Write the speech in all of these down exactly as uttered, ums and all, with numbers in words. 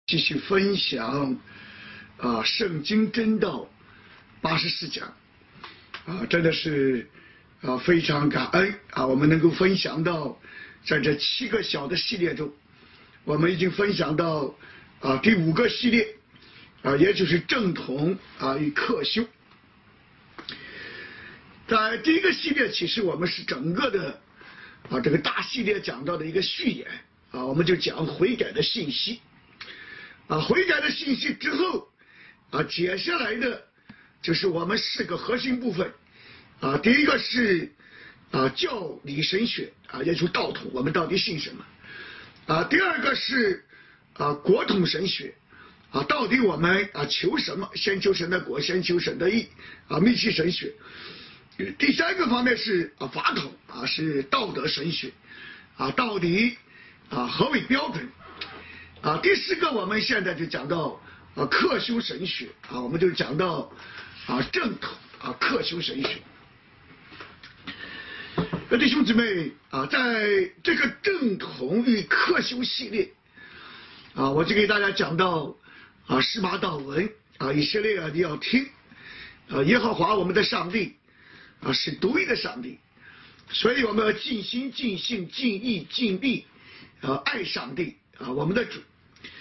继续分享啊，圣经真道八十四讲啊，真的是啊非常感恩啊，我们能够分享到在这七个小的系列中，我们已经分享到啊第五个系列啊，也就是正统啊与克修。在第一个系列，其实我们是整个的啊这个大系列讲到的一个序言啊，我们就讲悔改的信息。啊，悔改的信息之后，啊，接下来的就是我们四个核心部分，啊，第一个是啊教理神学啊，也就是道统，我们到底信什么？啊，第二个是啊国统神学，啊，到底我们啊求什么？先求神的国，先求神的义，啊，密契神学。第三个方面是啊法统，啊是道德神学，啊，到底啊何为标准？啊，第四个我们现在就讲到啊克修神学啊，我们就讲到啊正统啊克修神学。那弟兄姊妹啊，在这个正统与克修系列啊，我就给大家讲到啊示巴祷文啊，以色列啊你要听啊，耶和华我们的上帝啊是独一的上帝，所以我们要尽心尽性尽意尽力啊爱上帝啊我们的主。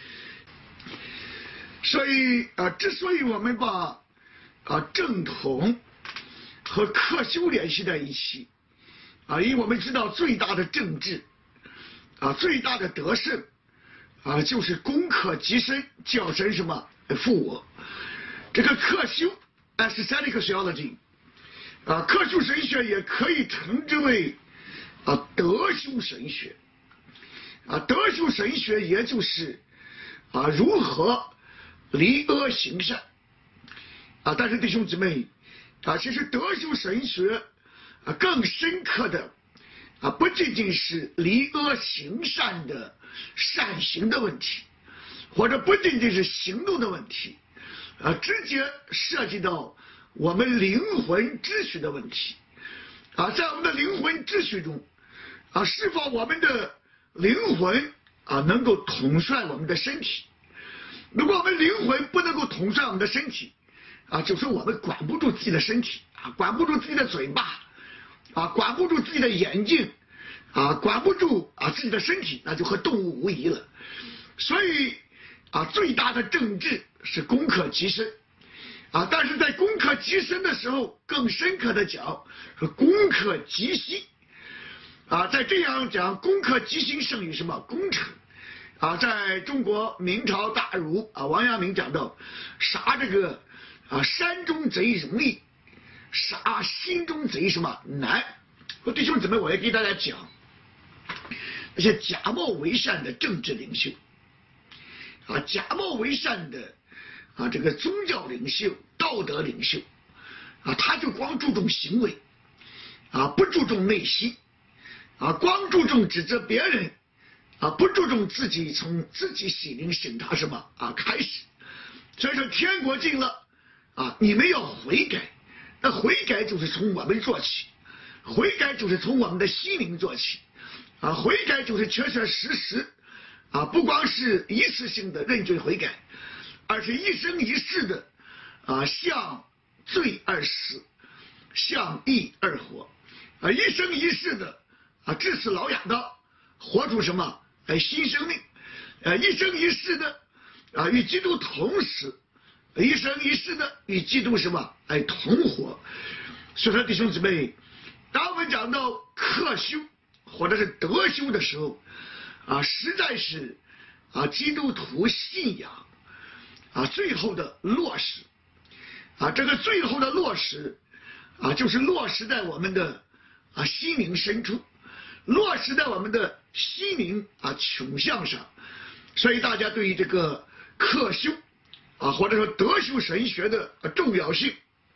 所以啊，之所以我们把啊正统和克修联系在一起啊，因为我们知道最大的政治啊，最大的得胜啊，就是攻克己身，叫神什么复我。这个克修 （ascetic theology） 啊，克修神学也可以称之为啊德修神学啊，德修神学也就是啊如何离恶行善啊，但是弟兄姊妹啊，其实德修神学啊更深刻的啊，不仅仅是离恶行善的善行的问题，或者不仅仅是行动的问题啊，直接涉及到我们灵魂秩序的问题啊，在我们的灵魂秩序中啊，是否我们的灵魂啊能够统帅我们的身体？如果我们灵魂不能够统帅我们的身体啊，就是我们管不住自己的身体啊，管不住自己的嘴巴啊，管不住自己的眼睛啊，管不住啊自己的身体，那就和动物无异了。所以啊，最大的政治是攻克己身啊，但是在攻克己身的时候，更深刻的讲是攻克己心啊，在这样讲，攻克己心胜于什么攻城啊，在中国明朝大儒啊王阳明讲到，杀这个啊山中贼容易，杀心中贼什么难。我弟兄姊妹，我也给大家讲那些假冒为善的政治领袖啊，假冒为善的啊这个宗教领袖、道德领袖啊，他就光注重行为啊，不注重内心啊，光注重指责别人啊，不注重自己从自己心灵审查什么啊开始。所以说天国近了啊，你们要悔改，那悔改就是从我们做起，悔改就是从我们的心灵做起啊，悔改就是确确实实啊，不光是一次性的认罪悔改，而是一生一世的啊向罪而死，向义而活啊，一生一世的啊治死老养刀，活出什么哎新生命，呃一生一世的啊与基督同死，一生一世的与基督什么哎同活。所以说弟兄姊妹，当我们讲到克修或者是德修的时候啊，实在是啊基督徒信仰啊最后的落实啊，这个最后的落实啊，就是落实在我们的啊心灵深处，落实在我们的心灵啊倾向上。所以大家对于这个克修啊，或者说德修神学的重要性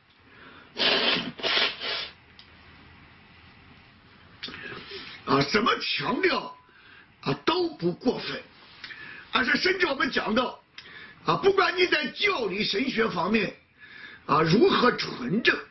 啊，怎么强调啊都不过分，而且甚至我们讲到啊，不管你在教理神学方面啊如何纯正，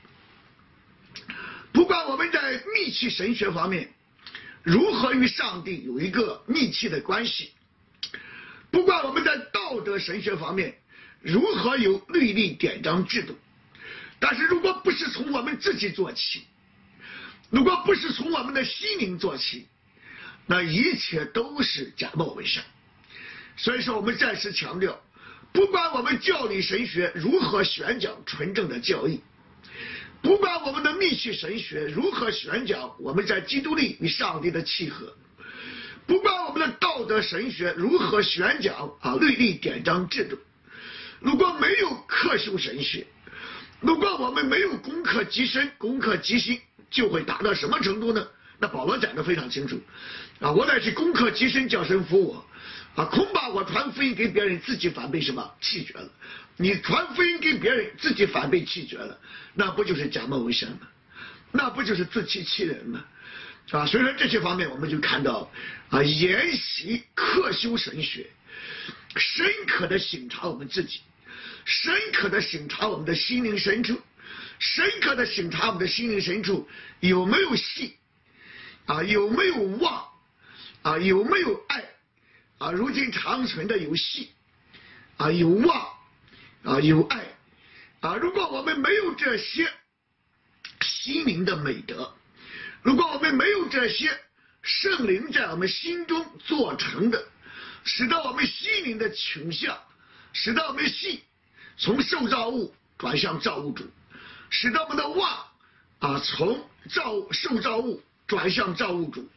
不管我们在密契神学方面如何与上帝有一个密切的关系， 不管我们在道德神学方面如何有律例典章制度，但是如果不是从我们自己做起，如果不是从我们的心灵做起，那一切都是假冒伪善。所以说我们再次强调，不管我们教理神学如何宣讲纯正的教义，不管我们的密契神学如何宣讲我们在基督里与上帝的契合，不管我们的道德神学如何宣讲啊律例典章制度，如果没有克修神学，如果我们没有攻克己身攻克己心，就会达到什么程度呢？那保罗讲得非常清楚啊，我乃是攻克己身叫神服我啊，恐怕我传福音给别人，自己反被什么弃绝了。你传福音给别人，自己反被弃绝了，那不就是假冒伪善吗？那不就是自欺欺人吗？啊，所以说这些方面我们就看到啊，研习克修神学，深刻的省察我们自己，深刻的省察我们的心灵深处，深刻的省察我们的心灵深处有没有信啊，有没有望啊，有没有爱啊？如今长存的有信啊，有望啊，有爱啊。如果我们没有这些心灵的美德，如果我们没有这些圣灵在我们心中做成的，使到我们心灵的倾向，使到我们心从受造物转向造物主，使到我们的望啊从造受造物转向造物主，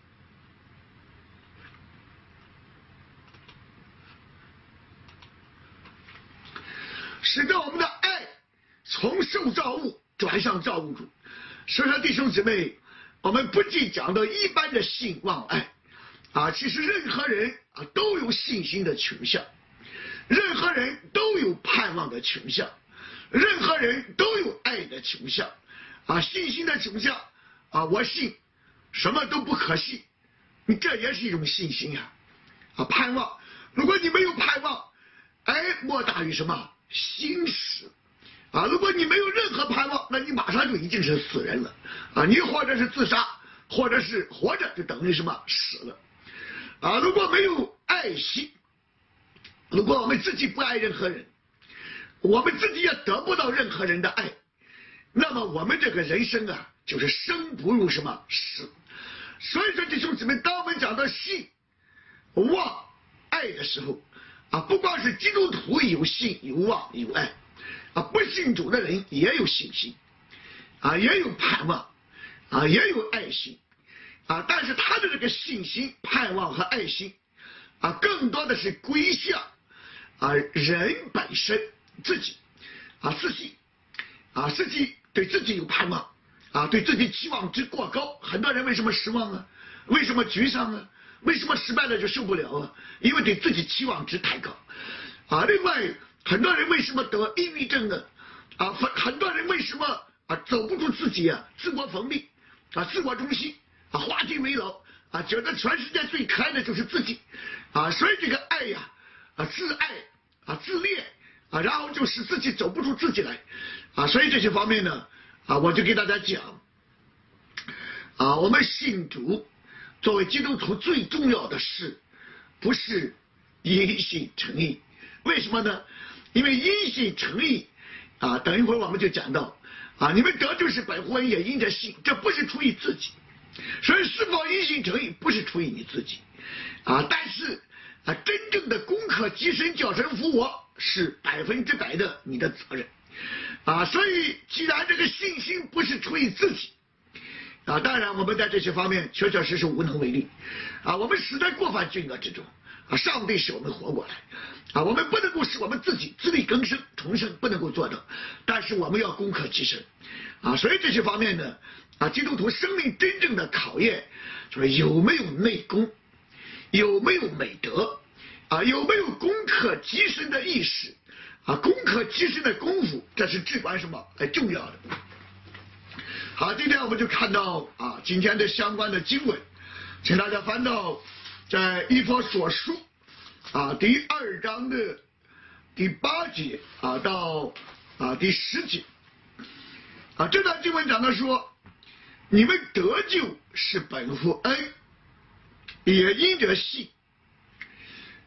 使到我们的爱从受造物转向造物主。所以说弟兄姊妹，我们不仅讲到一般的信望爱啊，其实任何人啊都有信心的倾向，任何人都有盼望的倾向，任何人都有爱的倾向啊，信心的倾向啊，我信什么都不可信，你这也是一种信心呀啊，盼望，如果你没有盼望，哎，莫大于什么心死啊！如果你没有任何盼望，那你马上就已经是死人了啊！你或者是自杀，或者是活着，就等于什么死了啊！如果没有爱心，如果我们自己不爱任何人，我们自己也得不到任何人的爱，那么我们这个人生啊，就是生不如什么死。所以说弟兄姊妹，当我们讲到信、望、爱的时候啊，不光是基督徒有信、有望、有爱啊，不信主的人也有信心啊，也有盼望啊，也有爱心啊，但是他的这个信心、盼望和爱心啊，更多的是归向啊人本身自己啊，自己啊，自己对自己有盼望啊，对自己期望值过高。很多人为什么失望啊？为什么沮丧啊？为什么失败了就受不了啊？因为对自己期望值太高啊。另外，很多人为什么得抑郁症呢？啊，很多人为什么啊走不出自己啊，自我封闭啊，自我中心啊，画地为牢啊，觉得全世界最可爱的就是自己啊。所以这个爱呀啊，自爱啊，自恋啊，然后就使自己走不出自己来啊。所以这些方面呢啊，我就给大家讲啊，我们信主作为基督徒最重要的事，不是因信称义。为什么呢？因为因信称义啊，等一会儿我们就讲到啊，你们得救是本乎恩，也因着信，这不是出于自己。所以是否因信称义，不是出于你自己啊，但是啊，真正的攻克己身叫神服我，是百分之百的你的责任啊。所以既然这个信心不是出于自己啊，当然我们在这些方面确确实实无能为力啊，我们死在过犯罪恶之中啊，上帝使我们活过来啊，我们不能够使我们自己自力更生重生，不能够做到，但是我们要攻克己身啊。所以这些方面呢啊，基督徒生命真正的考验就是有没有内功，有没有美德啊，有没有攻克己身的意识啊，攻克己身的功夫，这是至关什么哎重要的。好，今天我们就看到啊今天的相关的经文，请大家翻到在以弗所书啊第二章的第八节啊到啊第十节啊，这段经文讲的说，你们得救是本乎恩，也因着信。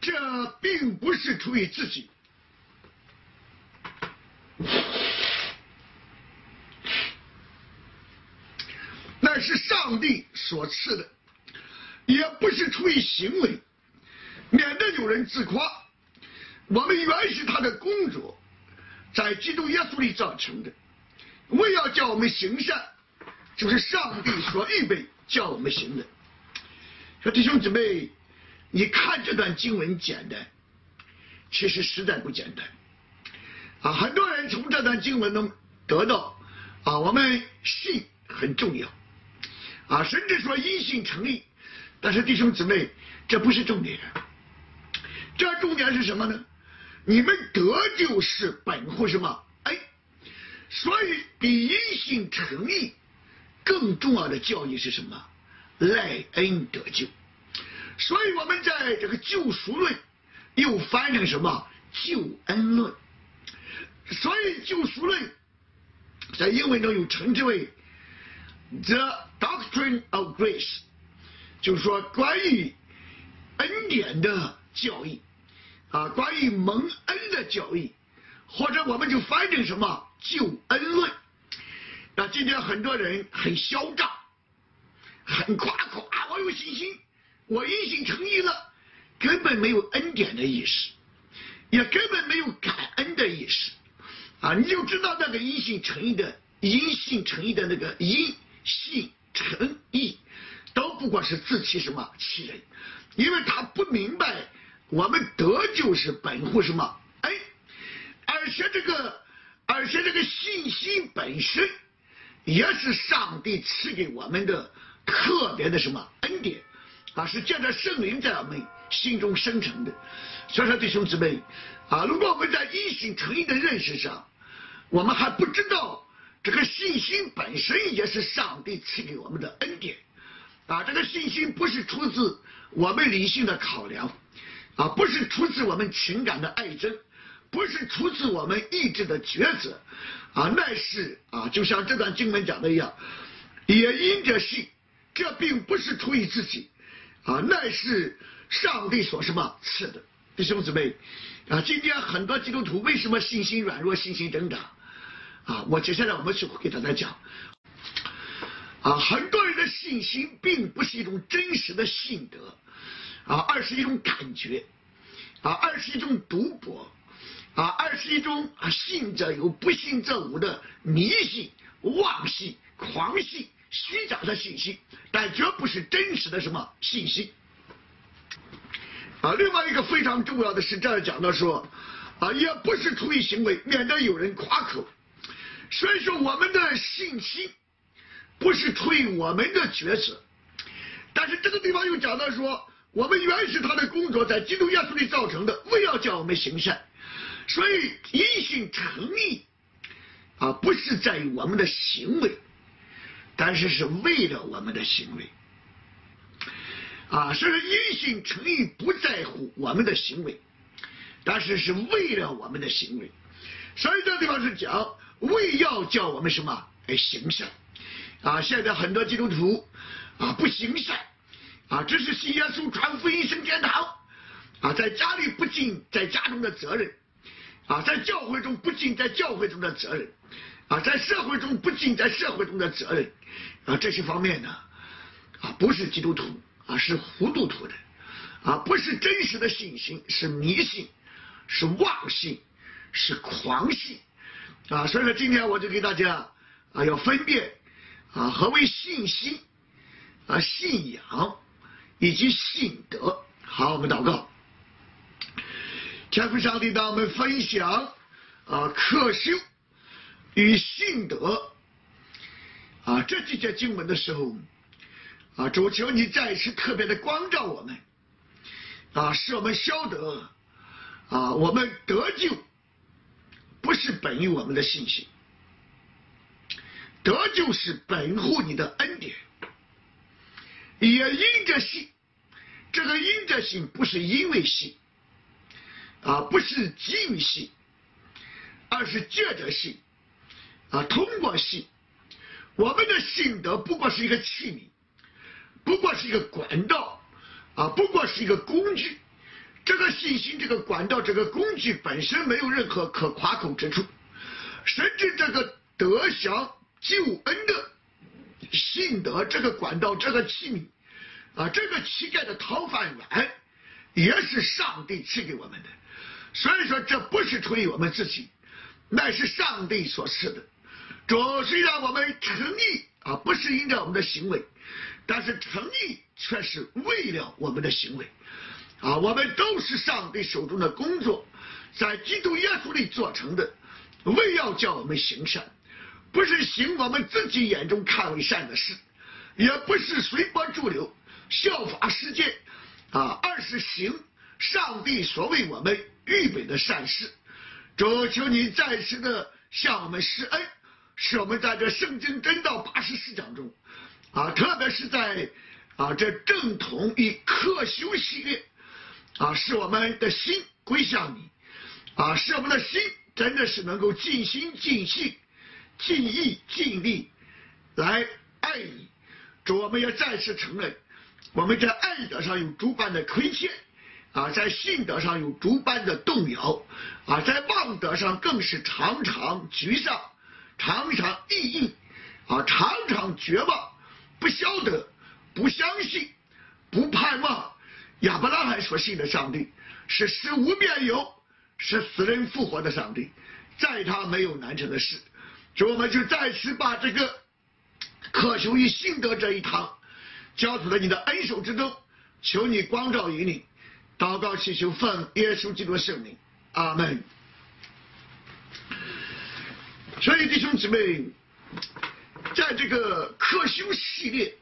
这并不是出于自己，那是上帝所赐的，也不是出于行为，免得有人自夸。我们原是他的工作，在基督耶稣里造成的，为要叫我们行善，就是上帝所预备叫我们行的。说弟兄姊妹，你看这段经文简单，其实实在不简单啊！很多人从这段经文能得到啊，我们信很重要啊，甚至说因信成义。但是弟兄姊妹，这不是重点，这重点是什么呢？你们得救是本乎什么？哎，所以比因信成义更重要的教义是什么？赖恩得救。所以我们在这个救赎论又翻成什么？救恩论。所以救赎论在英文中又称之为 The Doctrine of Grace， 就是说关于恩典的教义啊，关于蒙恩的教义，或者我们就翻成什么？救恩论。那今天很多人很嚣张，很夸口啊，我有信心，我因信成义了，根本没有恩典的意识，也根本没有感恩的意识啊！你就知道那个因信成义的因信成义的那个因信成义，都不过是自欺什么欺人，因为他不明白我们得救是本乎什么？哎，而且这个而且这个信心本身也是上帝赐给我们的特别的什么恩典啊，是借着圣灵在我们心中生成的。所以说弟兄姊妹啊，如果我们在因信成义的认识上，我们还不知道这个信心本身也是上帝赐给我们的恩典啊，这个信心不是出自我们理性的考量啊，不是出自我们情感的爱憎，不是出自我们意志的抉择啊，乃是啊，就像这段经文讲的一样，也因着信，这并不是出于自己啊，乃是上帝所什么赐的。弟兄姊妹啊，今天很多基督徒为什么信心软弱，信心挣扎啊？我接下来我们去给大家讲啊，很多人的信心并不是一种真实的信德啊，而是一种感觉啊，而是一种赌博啊，而是一种啊信则有不信则无的迷信、妄信、狂信、虚假的信息，但绝不是真实的什么信息啊。另外一个非常重要的是，这儿讲到说啊，也不是出于行为，免得有人夸口。所以说我们的信心不是出于我们的抉择，但是这个地方又讲到说，我们原是他的工作，在基督耶稣里造成的，为要叫我们行善。所以因信成义啊，不是在于我们的行为，但是是为了我们的行为啊，所以因信成义不在乎我们的行为，但是是为了我们的行为。所以这地方是讲为要叫我们什么来行善啊。现在很多基督徒啊不行善啊，只是信耶稣传福音升天堂啊，在家里不尽在家中的责任啊，在教会中不尽在教会中的责任啊，在社会中不尽在社会中的责任啊，这些方面呢啊，不是基督徒啊，是糊涂徒的啊，不是真实的信心，是迷信，是妄信，是狂信啊。所以说今天我就给大家啊要分辨啊何为信心啊、信仰以及信德。好，我们祷告。天父上帝，当我们分享啊克修与信德啊这几节经文的时候啊，主求你再次特别的光照我们啊，使我们晓得啊，我们得救不是本于我们的信心，得救是本乎你的恩典，也因着信。这个因着信不是因为信啊，不是基于信，而是借着信啊，通过信，我们的信德不过是一个器皿，不过是一个管道啊，不过是一个工具， 这个信心、这个管道、这个工具本身没有任何可夸口之处，甚至这个得享救恩的信德这个管道、这个器皿啊，这个乞丐的讨饭碗也是上帝赐给我们的。所以说，这不是出于我们自己，乃是上帝所赐的。主虽然我们诚意啊，不是因着我们的行为，但是诚意却是为了我们的行为。啊，我们都是上帝手中的工作，在基督耶稣里做成的，为要叫我们行善，不是行我们自己眼中看为善的事，也不是随波逐流效法世界啊，而是行上帝所为我们预备的善事。主，求你再次的向我们施恩，使我们在这圣经真道八十四讲中啊，特别是在啊这正统与克修系列啊，使我们的心归向你啊，使我们的心真的是能够尽心尽性尽意尽力来爱你。主，我们也再次承认我们在爱德上有诸般的亏欠啊，在信德上有诸般的动摇啊，在望德上更是常常沮丧，常常抑郁啊，常常绝望，不晓得，不相信，不盼望。亚伯拉罕所信的上帝是使无变有，是死人复活的上帝，在他没有难成的事。所以我们就再次把这个渴求于信德这一堂交出了你的恩手之中，求你光照于你，祷告祈求奉耶稣基督的圣名，阿门。所以弟兄姊妹，在这个克修系列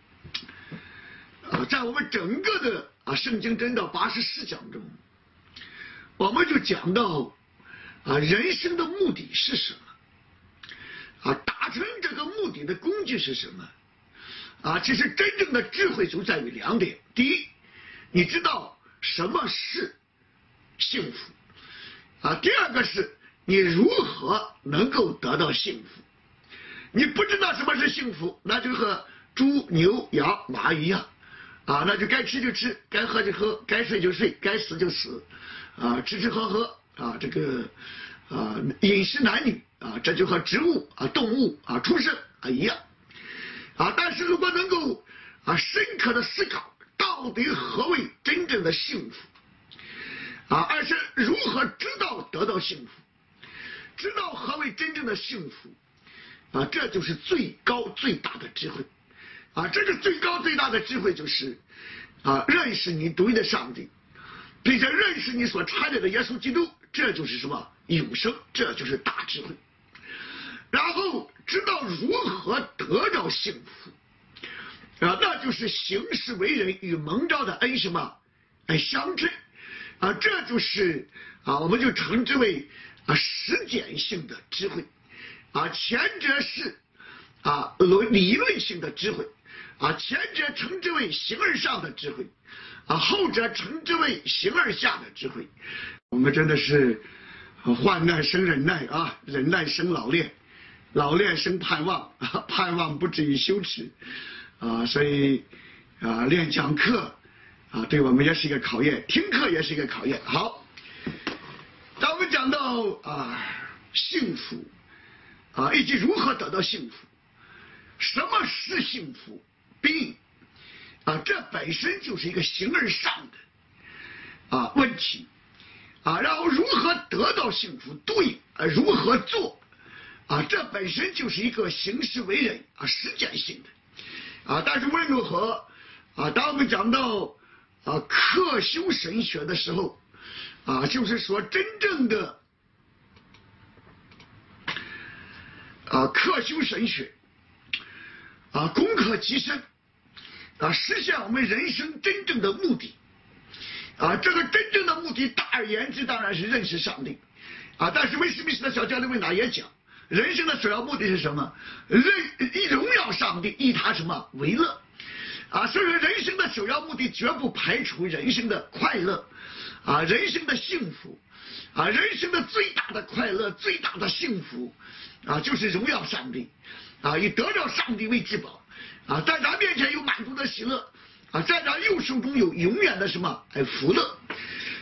啊，在我们整个的啊圣经真道八十四讲中，我们就讲到啊人生的目的是什么啊，达成这个目的的工具是什么啊？其实真正的智慧就在于两点：第一，你知道什么是幸福啊；第二个是你如何能够得到幸福。你不知道什么是幸福，那就和猪牛羊马一样啊，那就该吃就吃，该喝就喝，该睡就睡，该死就死啊，吃吃喝喝啊，这个啊饮食男女啊，这就和植物啊动物啊出生啊一样啊。但是如果能够啊深刻的思考到底何为真正的幸福啊，而是如何知道得到幸福，知道何为真正的幸福啊，这就是最高最大的智慧啊！这个最高最大的智慧就是啊，认识你独一的上帝，并且认识你所差来的耶稣基督，这就是什么永生，这就是大智慧。然后知道如何得到幸福啊，那就是行事为人与蒙召的恩什么哎相称啊，这就是啊，我们就称之为啊实践性的智慧。啊，前者是啊论理论性的智慧啊，前者称之为形而上的智慧啊，后者称之为形而下的智慧。我们真的是患难生忍耐啊，忍耐生老练，老练生盼望啊，盼望不至于羞耻啊，所以啊练讲课啊对我们也是一个考验，听课也是一个考验。好，当我们讲到啊幸福啊，以及如何得到幸福，什么是幸福？并啊，这本身就是一个形而上的啊问题啊。然后如何得到幸福？对啊，如何做啊？这本身就是一个行事为人啊实践性的啊。但是无论如何啊，当我们讲到啊克修神学的时候啊，就是说真正的啊，克修神学啊，攻克己身啊，实现我们人生真正的目的啊。这个真正的目的，大而言之，当然是认识上帝啊。但是威斯敏斯特小教理问答也讲，人生的首要目的是什么？认以荣耀上帝，以他什么为乐啊？所以说，人生的首要目的绝不排除人生的快乐啊，人生的幸福啊，人生的最大的快乐、最大的幸福啊，就是荣耀上帝啊，以得到上帝为至宝啊，在他面前有满足的喜乐啊，在他右手中有永远的什么哎福乐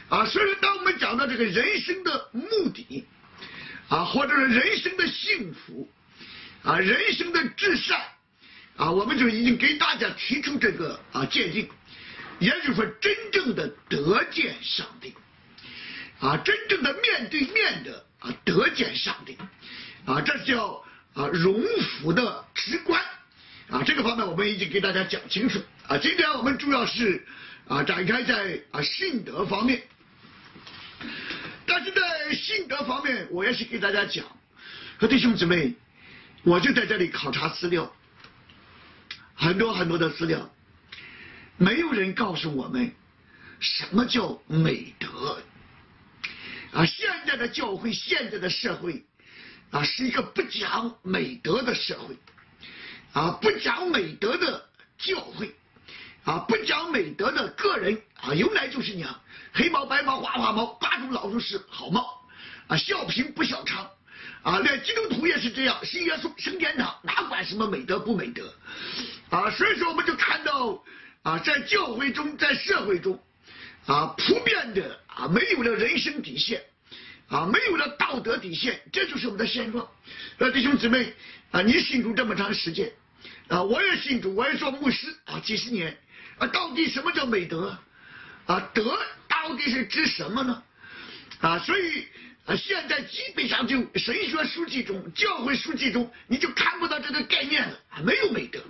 啊，所以说当我们讲到这个人生的目的啊，或者是人生的幸福啊，人生的至善啊，我们就已经给大家提出这个啊界定，也就是说真正的得见上帝啊，真正的面对面的啊得见上帝啊，这叫啊荣福的直观啊，这个方面我们已经给大家讲清楚啊。今天我们主要是啊展开在啊信德方面，但是在信德方面，我也是给大家讲，和弟兄姊妹，我就在这里考察资料，很多很多的资料，没有人告诉我们什么叫美德啊！现在的教会，现在的社会啊，是一个不讲美德的社会啊，不讲美德的教会啊，不讲美德的个人啊，由来就是娘，黑毛白毛花花毛，八种老鼠屎好猫啊，笑贫不笑娼啊，连基督徒也是这样，信耶稣升天堂，哪管什么美德不美德啊？所以说我们就看到啊，在教会中，在社会中啊，普遍的啊，没有了人生底线啊，没有了道德底线，这就是我们的现状。呃，弟兄姊妹啊，你信主这么长时间啊，我也信主，我也做牧师啊，几十年啊，到底什么叫美德啊？德到底是指什么呢？啊，所以啊，现在基本上就神学书籍中、教会书籍中，你就看不到这个概念了啊，没有美德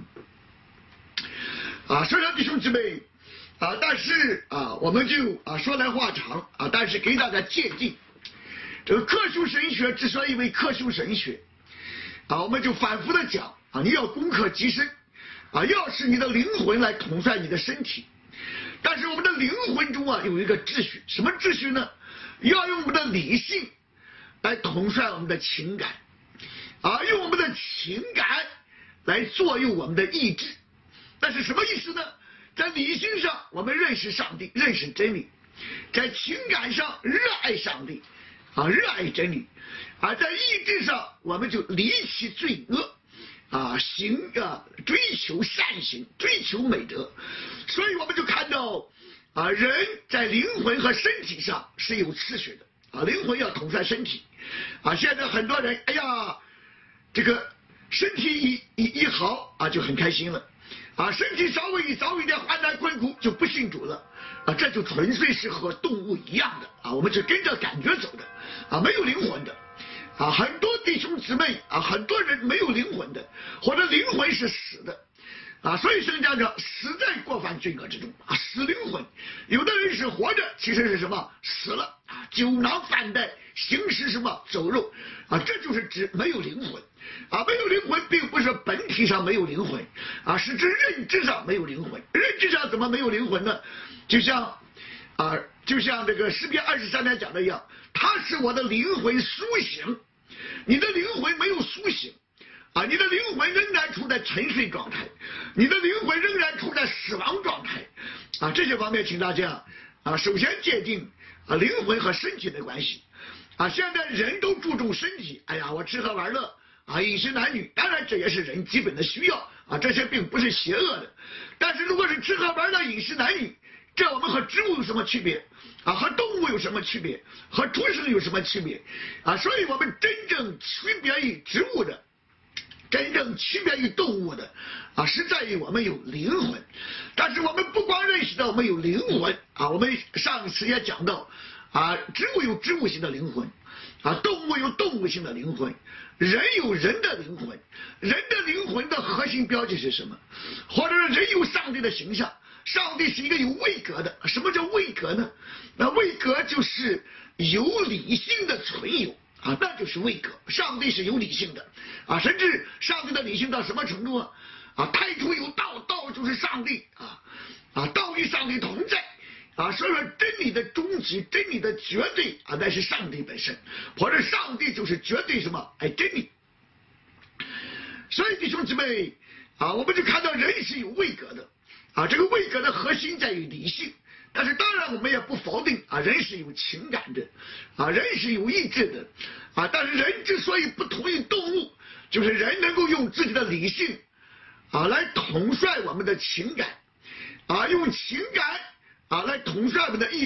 啊。虽然弟兄姊妹啊，但是啊，我们就啊说来话长啊，但是给大家界定，这个克数神学之所以为克数神学啊，我们就反复的讲啊，你要攻克己身啊，要使你的灵魂来统帅你的身体。但是我们的灵魂中啊有一个秩序，什么秩序呢？要用我们的理性来统帅我们的情感啊，用我们的情感来左右我们的意志。那是什么意思呢？在理性上我们认识上帝，认识真理；在情感上热爱上帝啊，热爱真理；而在意志上我们就离弃罪恶啊，行啊，追求善行，追求美德。所以我们就看到啊，人在灵魂和身体上是有次序的啊，灵魂要统帅身体啊。现在很多人，哎呀，这个身体一一一好啊，就很开心了啊，身体稍微一遭一点患难困苦就不信主了啊，这就纯粹是和动物一样的啊，我们是跟着感觉走的啊，没有灵魂的啊。很多弟兄姊妹啊，很多人没有灵魂的，或者灵魂是死的啊，所以圣经讲死在过犯罪恶之中啊，死灵魂。有的人是活着，其实是什么？死了啊，酒囊饭袋，行尸什么走肉啊，这就是指没有灵魂啊。没有灵魂并不是本体上没有灵魂啊，是指认知上没有灵魂。认知上怎么没有灵魂呢？就像啊，就像这个诗篇二十三篇讲的一样，它使我的灵魂苏醒。你的灵魂没有苏醒啊，你的灵魂仍然处在沉睡状态，你的灵魂仍然处在死亡状态啊。这些方面，请大家啊，首先界定啊灵魂和身体的关系啊。现在人都注重身体，哎呀，我吃喝玩乐啊，饮食男女，当然这也是人基本的需要啊，这些并不是邪恶的。但是如果是吃喝玩乐、饮食男女，这我们和植物有什么区别啊？和动物有什么区别？和畜生有什么区别啊？所以我们真正区别于植物的，真正区别于动物的啊，是在于我们有灵魂。但是我们不光认识到我们有灵魂啊，我们上一次也讲到啊，植物有植物性的灵魂啊，动物有动物性的灵魂，人有人的灵魂。人的灵魂的核心标记是什么？或者是人有上帝的形象，上帝是一个有位格的。什么叫位格呢？那位格就是有理性的存有啊，那就是位格。上帝是有理性的啊，甚至上帝的理性到什么程度啊？啊，太初有道，道就是上帝啊啊，道与上帝同在啊。所以说真理的终极，真理的绝对啊，那是上帝本身，或者上帝就是绝对什么？哎，真理。所以弟兄姊妹啊，我们就看到人是有位格的啊，这个位格的核心在于理性。但是当然我们也不否定啊，人是有情感的啊，人是有意志的啊。但是人之所以不同于动物，就是人能够用自己的理性啊来统帅我们的情感啊，用情感啊来统帅我们的意志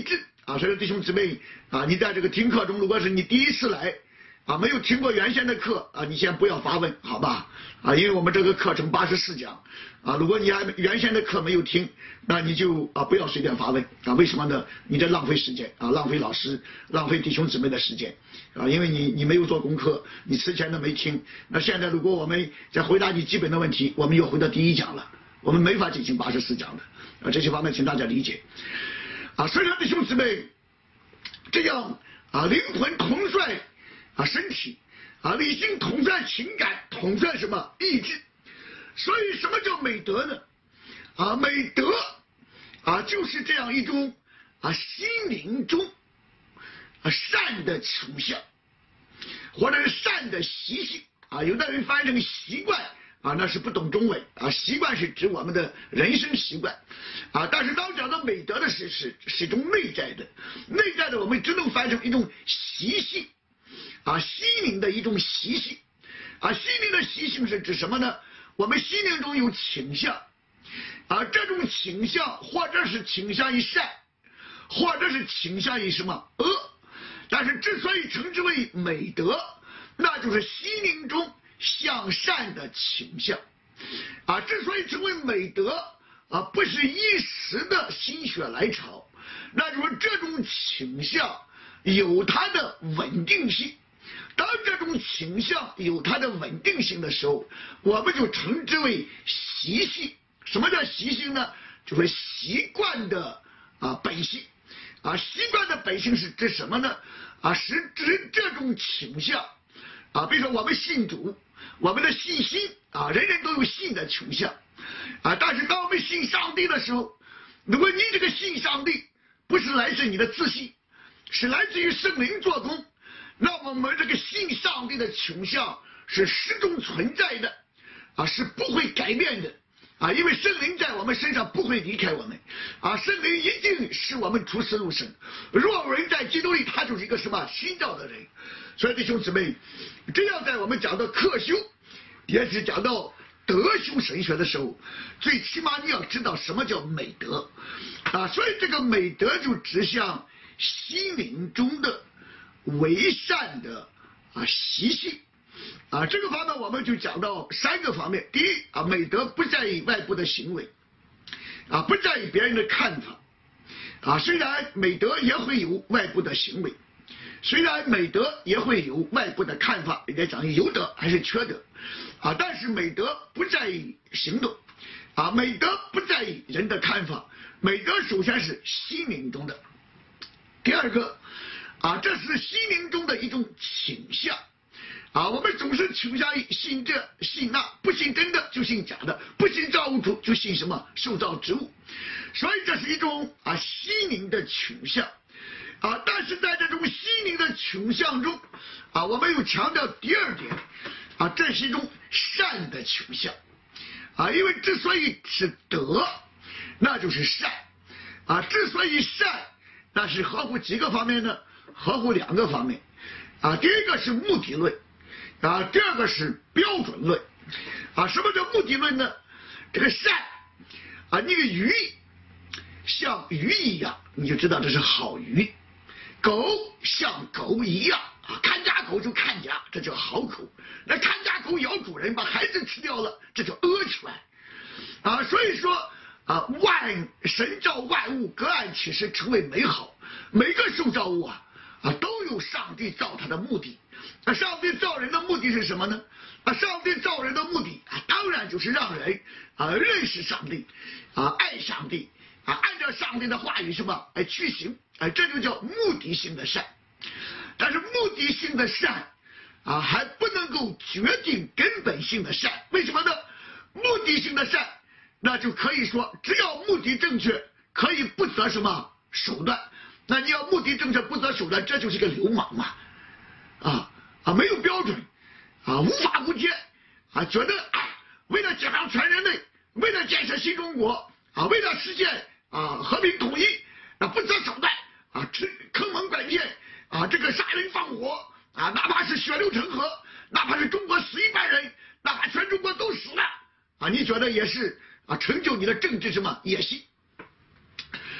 啊，所以弟兄姊妹啊，你在这个听课中，如果是你第一次来啊，没有听过原先的课啊，你先不要发问，好吧？啊，因为我们这个课程八十四讲啊，如果你还原先的课没有听，那你就啊不要随便发问啊，为什么呢？你在浪费时间啊，浪费老师、浪费弟兄姊妹的时间啊，因为你你没有做功课，你之前的没听。那现在如果我们再回答你基本的问题，我们又回到第一讲了，我们没法进行八十四讲的啊，这些方面请大家理解啊。虽然弟兄姊妹这样啊，灵魂统帅啊身体啊，理性统帅情感，统帅什么意志。所以什么叫美德呢？啊，美德啊就是这样一种啊心灵中啊善的倾向，或者是善的习性啊。有的人翻译成习惯啊，那是不懂中文啊。习惯是指我们的人生习惯啊，但是当讲到美德的是是是一种内在的，内在的我们只能翻译成一种习性啊，心灵的一种习性啊。心灵的习性是指什么呢？我们心灵中有倾向啊，这种倾向或者是倾向于善，或者是倾向于什么恶，但是之所以称之为美德，那就是心灵中向善的倾向啊。之所以称为美德啊，不是一时的心血来潮，那就是这种倾向有它的稳定性。当这种倾向有它的稳定性的时候，我们就称之为习性。什么叫习性呢？就是习惯的啊本性啊。习惯的本性是指什么呢？啊，是指这种倾向啊。比如说我们信主，我们的信心啊，人人都有信的倾向啊。但是当我们信上帝的时候，如果你这个信上帝不是来自你的自信，是来自于圣灵做工，那么我们这个信上帝的倾向是始终存在的啊，是不会改变的啊，因为圣灵在我们身上不会离开我们啊，圣灵一定使我们出死入生。若有人在基督里，他就是一个什么新造的人。所以弟兄姊妹，这样在我们讲到课修，也是讲到德修神学的时候，最起码你要知道什么叫美德啊。所以这个美德就指向心灵中的为善的啊习性啊。这个方面我们就讲到三个方面。第一啊，美德不在于外部的行为啊，不在于别人的看法啊。虽然美德也会有外部的行为，虽然美德也会有外部的看法，应该讲有德还是缺德啊，但是美德不在于行动啊，美德不在于人的看法，美德首先是心灵中的。第二个啊，这是心灵中的一种倾向啊，我们总是倾向于信这信那，不信真的就信假的，不信造物主就信什么受造之物，所以这是一种啊心灵的倾向啊。但是在这种心灵的倾向中啊，我们又强调第二点啊，这是一种善的倾向啊，因为之所以是德，那就是善啊，之所以善，那是合乎几个方面呢？合乎两个方面啊。第一个是目的论啊，第二个是标准论啊。什么叫目的论呢？这个善啊，那个鱼像鱼一样，你就知道这是好鱼；狗像狗一样啊，看家狗就看家，这叫好狗。那看家狗咬主人，把孩子吃掉了，这叫恶犬啊。所以说啊，万神造万物，各按其时，成为美好。每个受造物啊啊都有上帝造他的目的。啊，上帝造人的目的是什么呢？啊，上帝造人的目的啊，当然就是让人啊认识上帝啊，爱上帝啊，按照上帝的话语什么哎去行，哎，这就叫目的性的善。但是目的性的善啊，还不能够决定根本性的善。为什么呢？目的性的善，那就可以说，只要目的正确，可以不择什么手段。那你要目的正确不择手段，这就是个流氓嘛！啊啊，没有标准啊，无法无天啊，觉得哎，为了解放全人类，为了建设新中国啊，为了实现啊和平统一，啊不择手段啊，吃坑蒙拐骗啊，这个杀人放火啊，哪怕是血流成河，哪怕是中国死一半人，哪怕全中国都死了啊，你觉得也是啊，成就你的政治什么野心？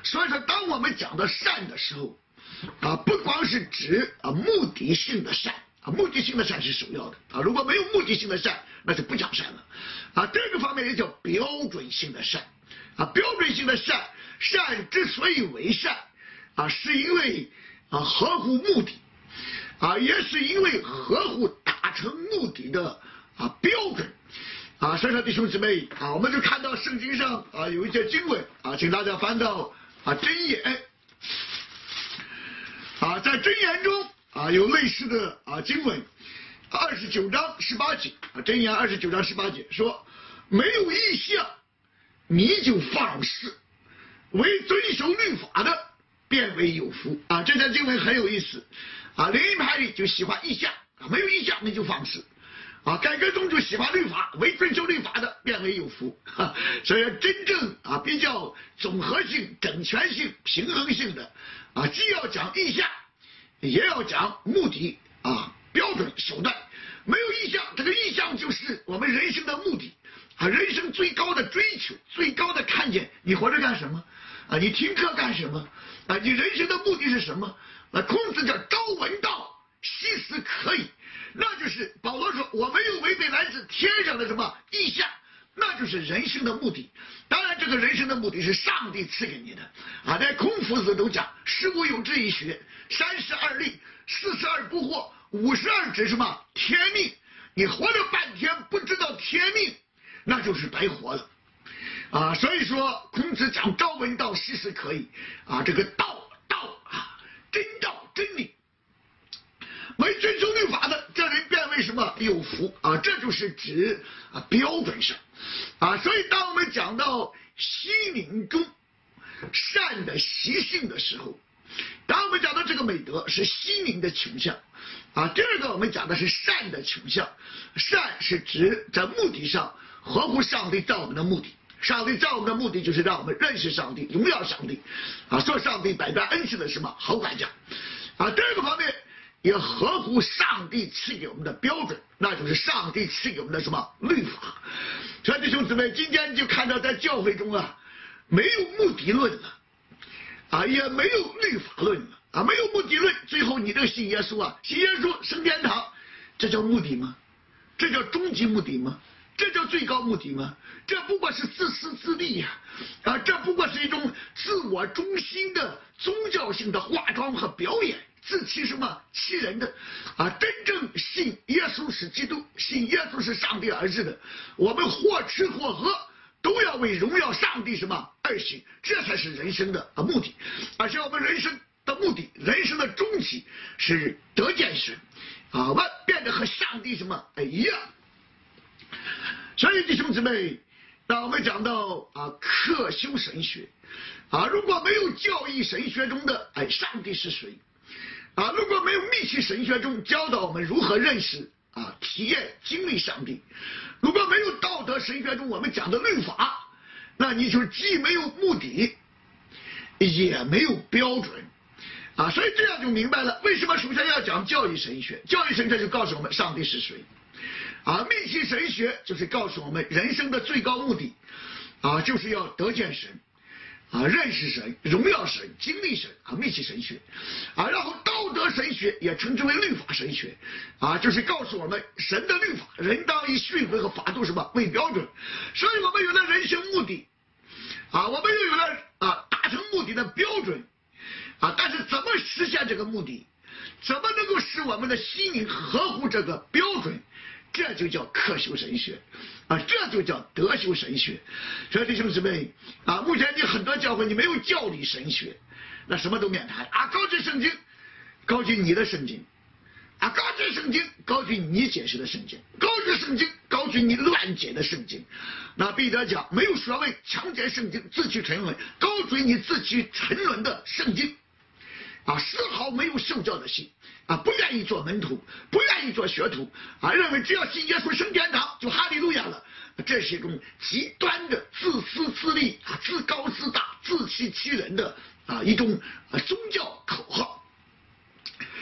所以说，当我们讲到善的时候，啊，不光是指啊目的性的善啊，目的性的善是首要的啊，如果没有目的性的善，那就不讲善了啊。这个方面也叫标准性的善啊，标准性的善，善之所以为善啊，是因为啊合乎目的啊，也是因为合乎达成目的的啊标准。啊，所以说弟兄姊妹啊，我们就看到圣经上啊有一些经文啊，请大家翻到啊箴言啊，在箴言中啊有类似的啊经文，二十九章十八节啊，箴言二十九章十八节说，没有异象你就放肆，为遵守律法的便为有福啊。这段经文很有意思啊，灵恩派里就喜欢异象啊，没有异象你就放肆。啊，改革宗就喜欢律法，为遵守律法的便为有福。哈，所以真正啊比较综合性、整全性、平衡性的啊，既要讲意象，也要讲目的啊、标准、手段。没有意象，这个意象就是我们人生的目的啊，人生最高的追求、最高的看见。你活着干什么？啊，你听课干什么？啊，你人生的目的是什么？啊，孔子叫朝闻道，夕死可矣。那就是保罗说，我没有违背来自天上的什么意象，那就是人生的目的。当然，这个人生的目的是上帝赐给你的啊。在孔夫子都讲，十五有志一学，三十而立，四十而不惑，五十而知什么天命。你活了半天不知道天命，那就是白活了啊。所以说，孔子讲朝闻道，夕死可矣啊。这个道道啊，真道真理。为遵守律法的，这人便为什么有福啊？这就是指啊标准上啊。所以当我们讲到心灵中善的习性的时候，当我们讲到这个美德是心灵的倾向啊。第二个我们讲的是善的倾向，善是指在目的上合乎上帝造我们的目的。上帝造我们的目的就是让我们认识上帝，荣耀上帝啊，做上帝百般恩赐的什么好管家啊。第二个方面，也合乎上帝赐给我们的标准，那就是上帝赐给我们的什么律法。所以弟兄姊妹，今天就看到在教会中啊，没有目的论了啊，也没有律法论了啊，没有目的论。最后你这个信耶稣啊，信耶稣升天堂，这叫目的吗？这叫终极目的吗？这叫最高目的吗？这不过是自私自利呀！啊，这不过是一种自我中心的宗教性的化妆和表演。自欺什么欺人的啊！真正信耶稣是基督，信耶稣是上帝儿子的，我们或吃或喝都要为荣耀上帝什么而行，这才是人生的啊目的。而且我们人生的目的，人生的终极是得见神啊，我们变得和上帝什么哎一样。所以弟兄姊妹，当我们讲到啊克修神学啊，如果没有教义神学中的哎上帝是谁啊，如果没有密契神学中教导我们如何认识啊、体验、经历上帝，如果没有道德神学中我们讲的律法，那你就既没有目的，也没有标准啊。所以这样就明白了，为什么首先要讲教义神学？教义神学就告诉我们上帝是谁啊，密契神学就是告诉我们人生的最高目的啊，就是要得见神。啊，认识神、荣耀神、经历神啊，密契神学啊，然后道德神学也称之为律法神学啊，就是告诉我们神的律法，人当以训诲和法度什么为标准。所以我们有了人生目的啊，我们又有了啊达成目的的标准啊，但是怎么实现这个目的？怎么能够使我们的心灵合乎这个标准？这就叫克修神学啊，这就叫德修神学。所以弟兄姊妹啊，目前你很多教会你没有教理神学，那什么都免谈啊，高举圣经，高举你的圣经啊，高举圣经，高举你解释的圣经，高举圣经，高举你乱解的圣经。那彼得讲，没有所谓强解圣经，自取沉沦，高举你自取沉沦的圣经啊，丝毫没有受教的心啊，不愿意做门徒，不愿意做学徒啊，认为只要信耶稣升天堂就哈利路亚了。这是一种极端的自私自利啊、自高自大、自欺欺人的啊一种啊宗教口号。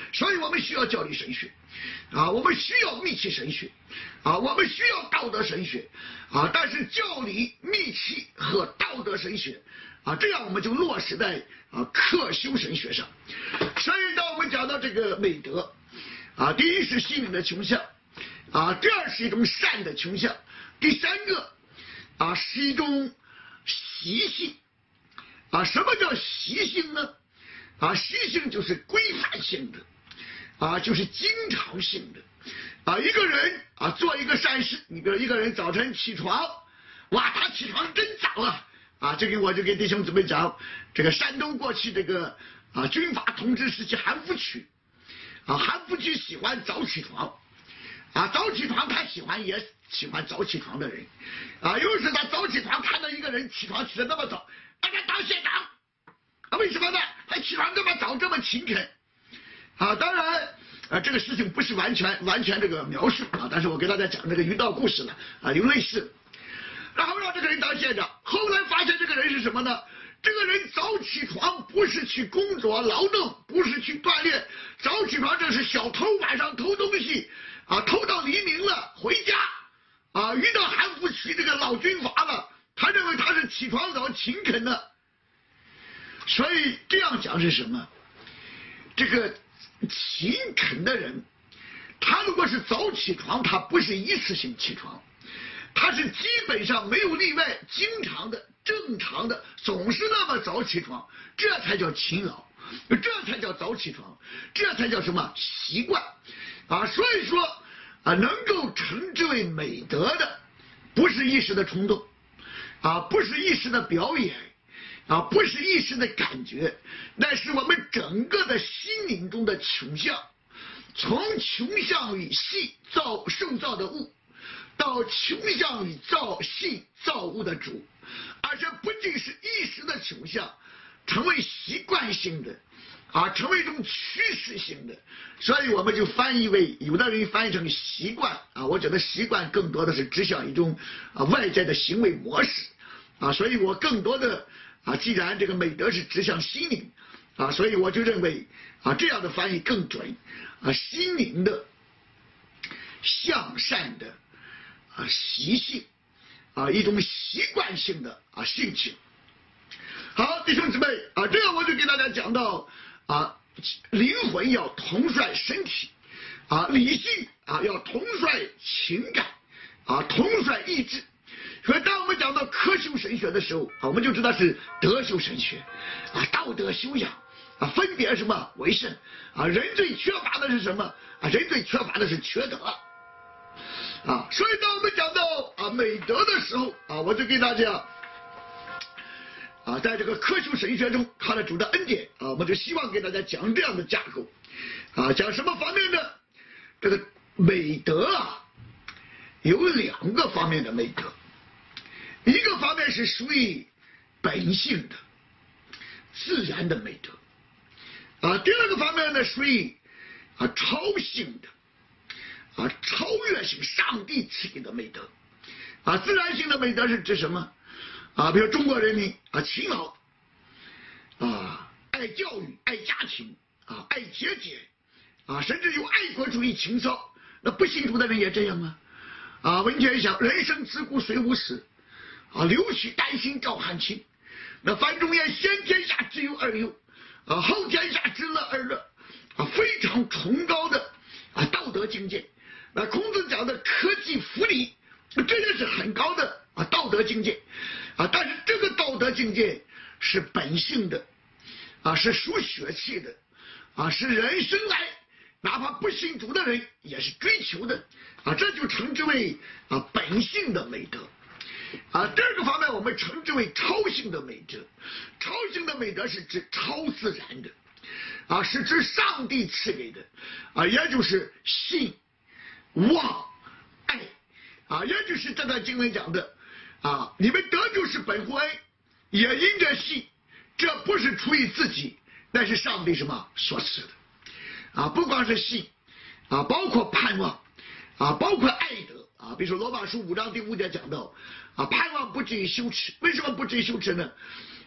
所以我们需要教理神学，啊，我们需要密契神学，啊，我们需要道德神学，啊，但是教理、密契和道德神学，啊，这样我们就落实在啊克修神学上。所以当我们讲到这个美德，啊，第一是心灵的倾向，啊，第二是一种善的倾向，第三个啊是一种习性，啊，什么叫习性呢？啊，习性就是规范性的，啊，就是经常性的，啊，一个人啊做一个善事，你比如一个人早晨起床，哇，他起床真早啊，啊，这个我就给弟兄姊妹讲，这个山东过去这个啊军阀统治时期韩复榘，啊，韩复榘喜欢早起床，啊，早起床他喜欢也喜欢早起床的人，啊，有时他早起床看到一个人起床起得那么早，把他当县长。啊，为什么呢？他起床这么早，这么勤恳，啊，当然，啊，这个事情不是完全完全这个描述啊，但是我给大家讲这个遇到故事了啊，有类似，然后让这个人当县长，后来发现这个人是什么呢？这个人早起床不是去工作劳动，不是去锻炼，早起床这是小偷，晚上偷东西啊，偷到黎明了回家啊，遇到韩复榘这个老军阀了，他认为他是起床早勤恳的。所以这样讲是什么？这个勤恳的人，他如果是早起床，他不是一次性起床，他是基本上没有例外，经常的、正常的，总是那么早起床，这才叫勤劳，这才叫早起床，这才叫什么习惯啊！所以说啊，能够称之为美德的，不是一时的冲动啊，不是一时的表演。啊，不是一时的感觉，那是我们整个的心灵中的倾向，从倾向于系造受造的物，到倾向于造系造物的主，而且不仅是一时的倾向，成为习惯性的，啊，成为一种趋势性的，所以我们就翻译为，有的人翻译成习惯啊，我觉得习惯更多的是指向一种啊外在的行为模式啊，所以我更多的。啊，既然这个美德是指向心灵，啊，所以我就认为啊，这样的翻译更准。啊，心灵的向善的啊习性，啊一种习惯性的啊性情。好，弟兄姊妹啊，这样我就给大家讲到啊，灵魂要统帅身体，啊，理性啊要统帅情感，啊，统帅意志。所以当我们讲到科修神学的时候啊，我们就知道是德修神学啊，道德修养啊，分别什么为圣啊？人最缺乏的是什么啊？人最缺乏的是缺德啊。所以当我们讲到啊美德的时候啊，我就给大家啊，在这个科修神学中，它的主的恩典啊，我们就希望给大家讲这样的架构啊，讲什么方面呢？这个美德啊，有两个方面的美德。一个方面是属于本性的、自然的美德，啊，第二个方面呢属于啊超性的、啊超越性、上帝赐给的美德，啊，自然性的美德是指什么？啊，比如中国人民啊勤劳，啊爱教育、爱家庭，啊爱节俭，啊甚至有爱国主义情操，那不信主的人也这样啊，啊文天祥人生自古谁无死。啊，留取丹心照汗青。那范仲淹先天下只有二忧，啊，后天下之乐二乐，啊，非常崇高的啊道德境界。那孔子讲的科技福利，这也是很高的啊道德境界，啊，但是这个道德境界是本性的，啊，是属血气的，啊，是人生来哪怕不信主的人也是追求的，啊，这就称之为啊本性的美德。啊，第二个方面我们称之为超性的美德。超性的美德是指超自然的，啊，是指上帝赐给的，啊，也就是信、望、爱，啊，也就是这段经文讲的，啊，你们得救是本乎恩，也因着信，这不是出于自己，那是上帝什么所赐的，啊，不光是信，啊，包括盼望，啊，包括爱德。啊，比如说罗马书五章第五节讲到，啊，盼望不至于羞耻，为什么不至于羞耻呢？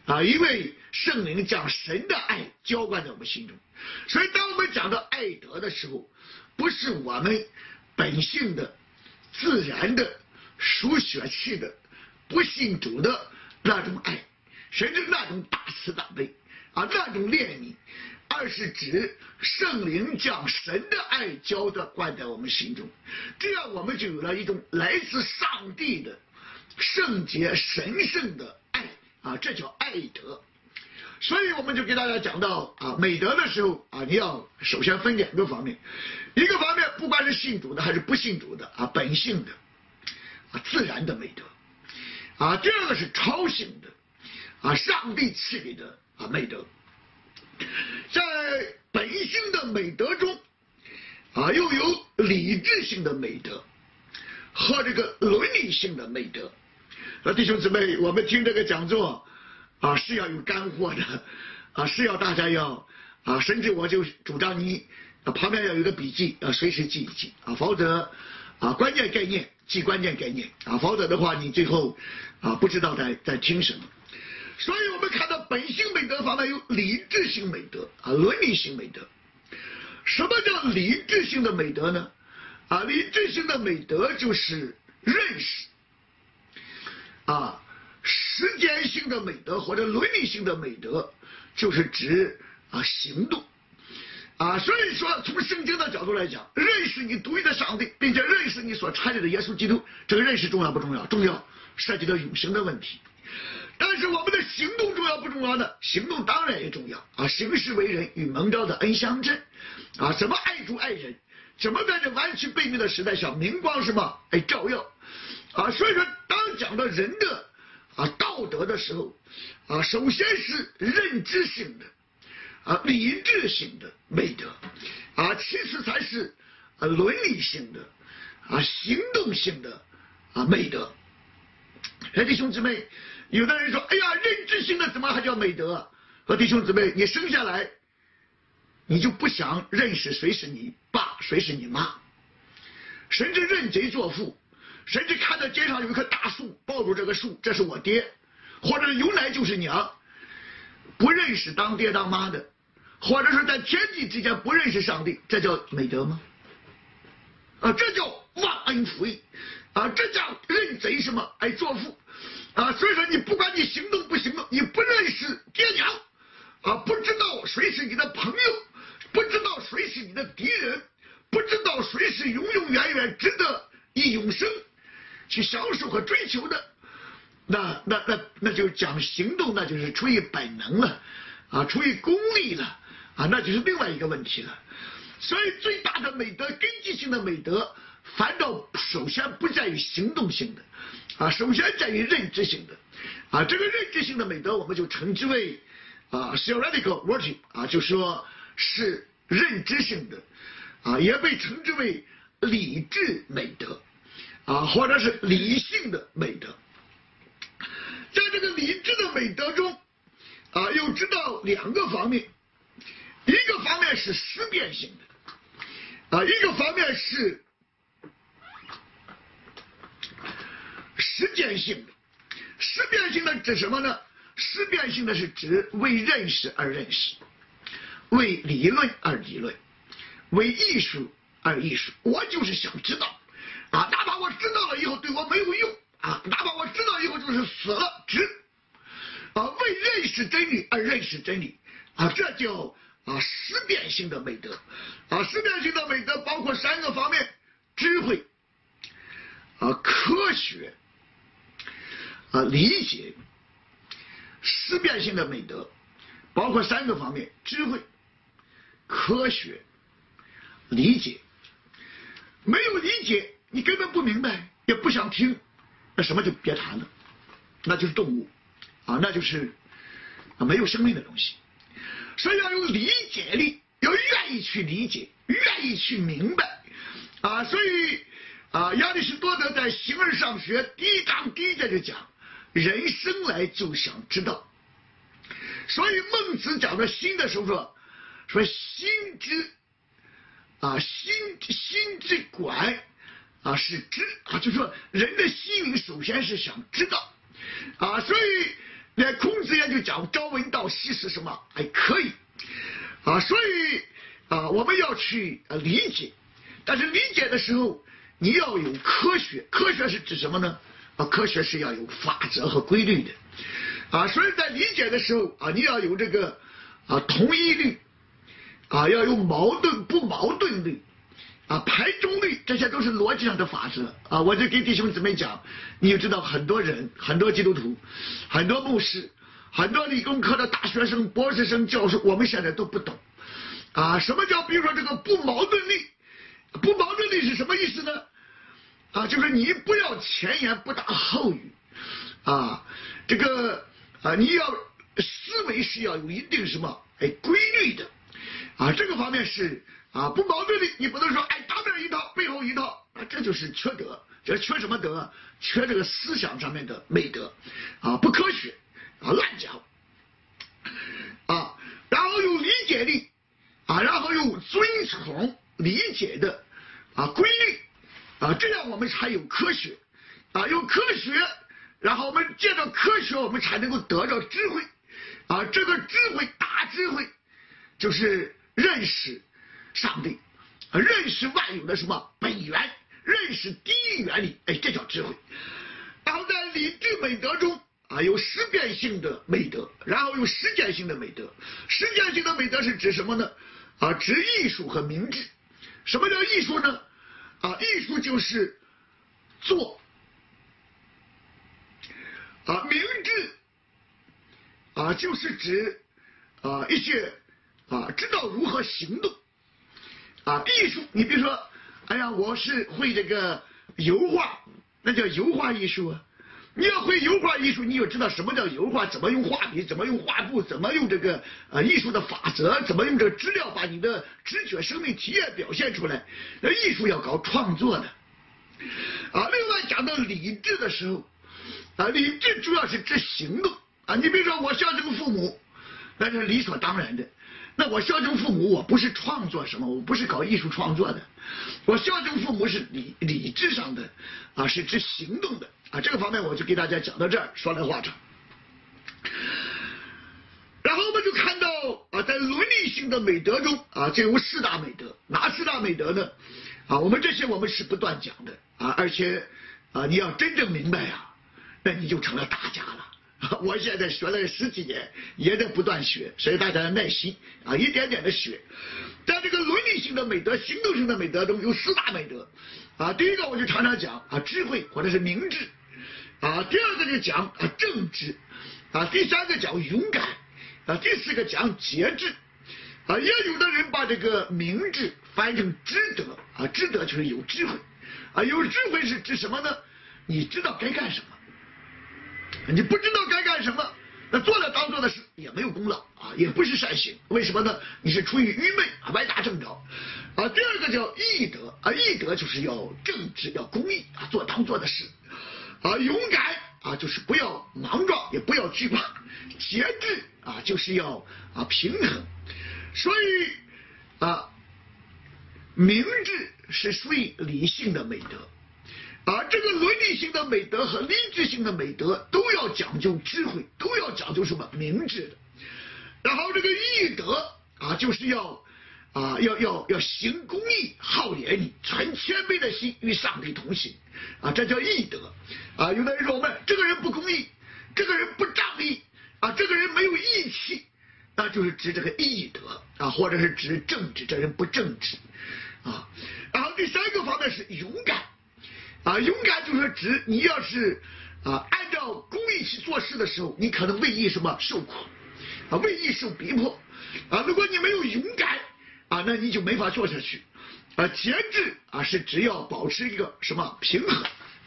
啊，因为圣灵将神的爱浇灌在我们心中，所以当我们讲到爱德的时候，不是我们本性的、自然的、属血气的、不信主的那种爱，甚至那种大慈大悲啊，那种怜悯，而是指圣灵将神的爱浇灌在我们心中，这样我们就有了一种来自上帝的圣洁神圣的爱啊，这叫爱德。所以我们就给大家讲到啊，美德的时候啊，你要首先分两个方面，一个方面不管是信主的还是不信主的啊，本性的啊自然的美德啊，第二个是超性的啊，上帝赐给的啊美德。在本性的美德中啊，又有理智性的美德和这个伦理性的美德。啊，弟兄姊妹，我们听这个讲座啊，是要有干货的啊，是要大家要啊，甚至我就主张你啊旁边要有一个笔记啊，随时记一记啊，否则啊关键概念记关键概念啊，否则的话你最后啊不知道在在听什么。所以我们看到本性美德方面有理智性美德啊，伦理性美德。什么叫理智性的美德呢？啊，理智性的美德就是认识啊，时间性的美德或者伦理性的美德就是指啊行动啊。所以说从圣经的角度来讲，认识你独一的上帝，并且认识你所参与的耶稣基督，这个认识重要不重要？重要，涉及到永生的问题。但是我们的行动重要不重要呢？行动当然也重要啊！行事为人与蒙召的恩相称啊！怎么爱主爱人？怎么在这弯曲背面的时代上明光什么？哎，照耀啊！所以说，当讲到人的啊道德的时候啊，首先是认知性的啊理智性的美德啊，其次才是啊伦理性的啊行动性的啊美德。哎，弟兄姊妹。有的人说，哎呀，认知性的怎么还叫美德？和弟兄姊妹，你生下来你就不想认识谁是你爸谁是你妈，甚至认贼作父，甚至看到街上有一棵大树，抱住这个树，这是我爹，或者有奶就是娘，不认识当爹当妈的，或者是在天地之间不认识上帝，这叫美德吗？啊，这叫忘恩负义啊，这叫认贼什么？哎，作父。啊，所以说你不管你行动不行动，你不认识爹娘，啊，不知道谁是你的朋友，不知道谁是你的敌人，不知道谁是永永远远值得以永生去享受和追求的，那那那那就讲行动，那就是出于本能了，啊，出于功利了，啊，那就是另外一个问题了。所以最大的美德，根基性的美德，反倒首先不在于行动性的。啊，首先在于认知性的，啊，这个认知性的美德，我们就称之为啊 theoretical virtue 啊，就说是认知性的，啊，也被称之为理智美德，啊，或者是理性的美德。在这个理智的美德中，啊，又知道两个方面，一个方面是思辨性的，啊，一个方面是实践性的。思辨性的指什么呢？思辨性的是指为认识而认识，为理论而理论，为艺术而艺术。我就是想知道啊，哪怕我知道了以后对我没有用啊，哪怕我知道以后就是死了值啊，为认识真理而认识真理啊，这叫啊思辨性的美德啊。思辨性的美德包括三个方面：智慧啊、科学啊、理解。思辨性的美德包括三个方面：智慧、科学、理解。没有理解，你根本不明白，也不想听，那什么就别谈了，那就是动物啊，那就是啊没有生命的东西。所以要有理解力，要愿意去理解，愿意去明白啊。所以啊，亚里士多德在《形而上学》第一章第一节就讲，人生来就想知道。所以孟子讲到心的时候说，说心之啊心心之管啊是知啊，就说人的心灵首先是想知道啊，所以那孔子也就讲朝闻道，夕死什么？哎，可以啊，所以啊，我们要去啊理解，但是理解的时候，你要有科学，科学是指什么呢？啊，科学是要有法则和规律的啊，所以在理解的时候啊，你要有这个啊同一律啊，要有矛盾不矛盾律。啊，排中律，这些都是逻辑上的法则啊！我就给弟兄姊妹讲，你就知道很多人、很多基督徒、很多牧师、很多理工科的大学生、博士生、教授，我们现在都不懂啊！什么叫比如说这个不矛盾律？不矛盾律是什么意思呢？啊，就是你不要前言不搭后语啊，这个啊，你要思维是要有一定什么哎规律的啊，这个方面是。啊，不矛盾的，你不能说哎，当面一套，背后一套，啊，这就是缺德，这缺什么德？缺这个思想上面的美德，啊，不科学，啊，乱讲，啊，然后有理解力，啊，然后又遵从理解的啊规律，啊，这样我们才有科学，啊，有科学，然后我们借着科学，我们才能够得到智慧，啊，这个智慧大智慧就是认识。上帝认识万有的什么本源，认识第一原理，哎，这叫智慧。然后在理智美德中啊，有实践性的美德，然后有实践性的美德。实践性的美德是指什么呢？啊，指艺术和明智。什么叫艺术呢？啊，艺术就是做啊，明智啊，就是指啊一些啊知道如何行动。啊，艺术，你比如说，哎呀，我是会这个油画，那叫油画艺术啊。你要会油画艺术，你就知道什么叫油画，怎么用画笔，怎么用画布，怎么用这个呃艺术的法则，怎么用这个资料把你的知觉、生命体验表现出来。那艺术要搞创作的。啊，另外讲到理智的时候，啊，理智主要是指行动啊。你比如说，我孝敬父母，那是理所当然的。那我孝敬父母，我不是创作什么，我不是搞艺术创作的，我孝敬父母是理理智上的，啊，是指行动的啊。这个方面我就给大家讲到这儿，说来话长。然后我们就看到啊，在伦理性的美德中啊，这有四大美德，哪四大美德呢？啊，我们这些我们是不断讲的啊，而且啊，你要真正明白啊，那你就成了大家了。我现在学了十几年，也在不断学，所以大家要耐心啊，一点点的学。在这个伦理性的美德、行动性的美德中，有四大美德啊。第一个我就常常讲啊，智慧或者是明智啊；第二个就讲啊正直啊；第三个讲勇敢啊；第四个讲节制啊。也有的人把这个明智翻译成知德啊，知德就是有智慧啊。有智慧是指什么呢？你知道该干什么。你不知道该干什么，那做了当做的事也没有功劳啊，也不是善行。为什么呢？你是出于愚昧啊，歪打正着啊。第二个叫义德啊，义德就是要正直，要公义啊，做当做的事啊。勇敢啊，就是不要莽撞，也不要惧怕。节制啊，就是要啊平衡。所以啊，明智是属于理性的美德。啊，这个伦理性的美德和理智性的美德都要讲究智慧，都要讲究什么明智的。然后这个义德啊，就是要啊要要要行公义，好怜悯，存谦卑的心，与上帝同行啊，这叫义德啊。有的人说我们这个人不公义，这个人不仗义啊，这个人没有义气，那就是指这个义德啊，或者是指正直，这人不正直啊。然后第三个方面是勇敢。啊，勇敢就是指你要是啊按照公义去做事的时候，你可能为义什么受苦啊，为义受逼迫啊。如果你没有勇敢啊，那你就没法做下去啊。节制啊是只要保持一个什么平衡。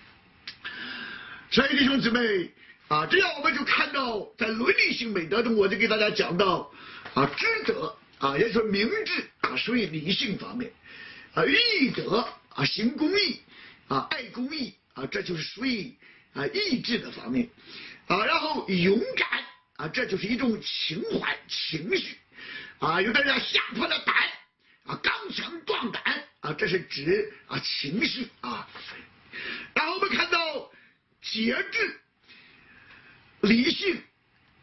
所以弟兄姊妹啊，这样我们就看到在伦理性美德中，我就给大家讲到啊知德啊，也就是明智啊，属于理性方面啊，义德啊行公义。啊，爱公益啊，这就是属于啊意志的方面啊。然后勇敢啊，这就是一种情怀情绪啊。有的人吓破了胆啊，刚强壮胆啊，这是指啊情绪啊。然后我们看到节制、理性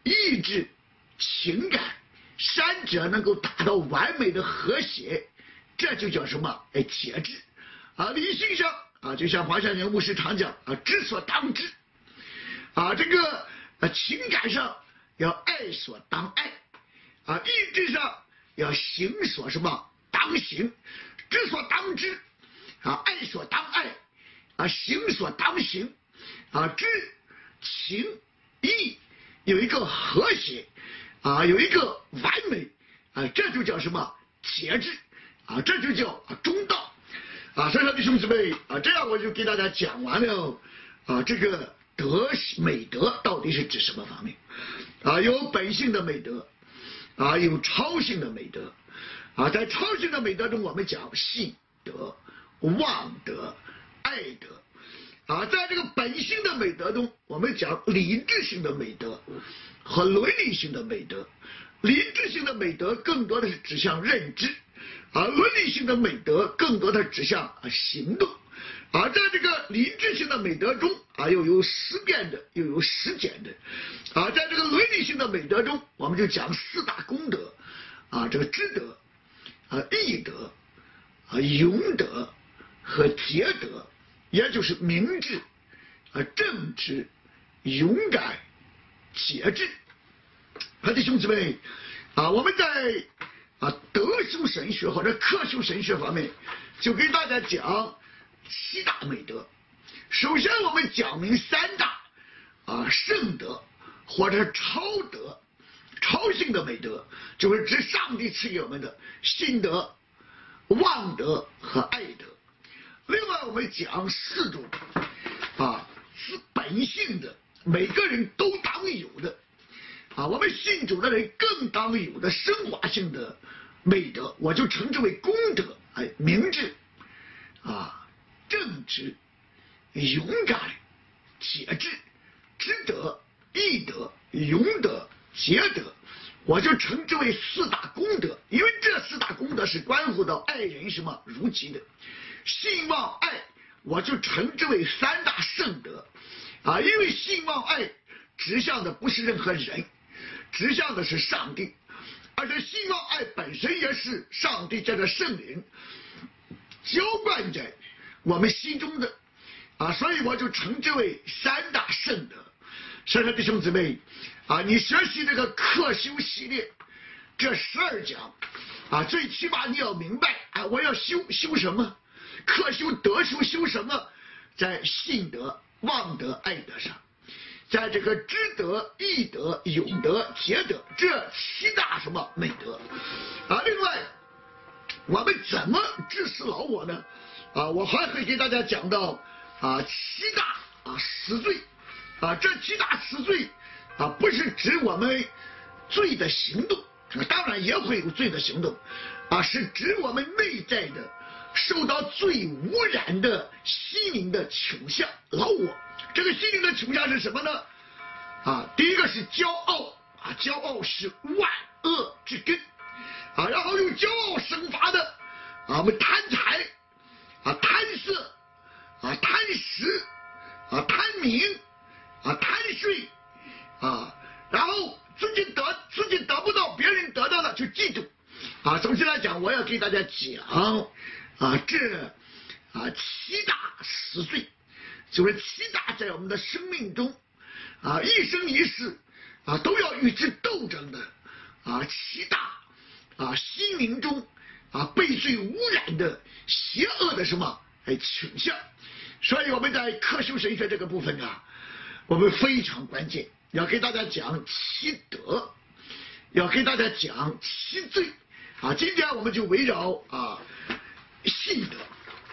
意志、情感三者能够达到完美的和谐，这就叫什么？哎，节制啊！理性上啊，就像华夏人牧师常讲啊，知所当知啊，这个啊情感上要爱所当爱啊，意志上要行所什么当行，知所当知啊，爱所当爱啊，行所当行啊，知情意有一个和谐啊，有一个完美啊，这就叫什么节制啊，这就叫中道啊。所以说弟兄姊妹啊，这样我就给大家讲完了啊，这个德美德到底是指什么方面啊？有本性的美德啊，有超性的美德啊。在超性的美德中，我们讲信德、望德、爱德啊。在这个本性的美德中，我们讲理智性的美德和伦理性的美德。理智性的美德更多的是指向认知啊，伦理性的美德更多的指向啊行动啊。在这个理智性的美德中啊，又有思辨的，又有实践的啊。在这个伦理性的美德中，我们就讲四大公德啊，这个知德啊、义德啊、勇德和节德，也就是明智啊、正直、勇敢、节制。弟兄姊妹啊，我们在啊德修神学或者克修神学方面，就给大家讲七大美德。首先我们讲明三大啊圣德或者超德、超性的美德，就是指上帝赐给我们的信德、望德和爱德。另外我们讲四种啊是本性的，每个人都当有的啊，我们信主的人更当有的升华性的美德，我就称之为公德。哎，明智啊、正直、勇敢、节制、知德、义德、勇德、节德，我就称之为四大公德。因为这四大公德是关乎到爱人什么如己的。信望爱我就称之为三大圣德啊，因为信望爱指向的不是任何人，指向的是上帝，而且信望爱本身也是上帝借着圣灵浇灌在我们心中的啊，所以我就称之为三大圣德。所以说弟兄姊妹啊，你学习这个克修系列这十二讲啊，最起码你要明白啊，我要修修什么，克修德修修什么，在信德、望德、爱德上，在这个知德、义德、勇德、节德这七大什么美德啊。另外我们怎么治死老我呢？啊，我还会给大家讲到啊七大啊死罪啊。这七大死罪啊，不是指我们罪的行动，当然也会有罪的行动啊，是指我们内在的受到罪污染的心灵的倾向老我。这个心灵的倾向是什么呢？啊，第一个是骄傲啊，骄傲是万恶之根啊。然后用骄傲生发的啊，我们贪财啊、贪色啊、贪食啊、贪名啊、贪税啊，然后自己得自己得不到，别人得到了就嫉妒啊。总之来讲，我要给大家讲啊，这啊七大死罪，就是七大在我们的生命中啊一生一世啊都要与之斗争的啊七大啊心灵中啊被罪污染的邪恶的什么哎倾向。所以我们在克修神学这个部分啊，我们非常关键，要给大家讲七德，要给大家讲七罪啊。今天我们就围绕啊信德。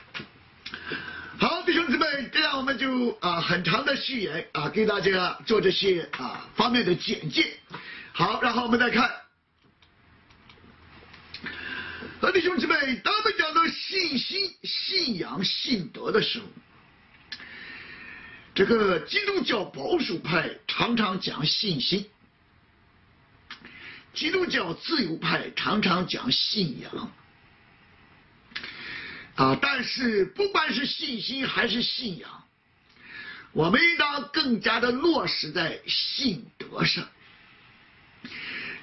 好，弟兄姊妹，这样我们就啊很长的序言啊，给大家做这些啊方面的简介。好，然后我们再看，啊，弟兄姊妹，当我们讲到信心、信仰、信德的时候，这个基督教保守派常常讲信心，基督教自由派常常讲信仰。啊，但是不管是信心还是信仰，我们应当更加的落实在信德上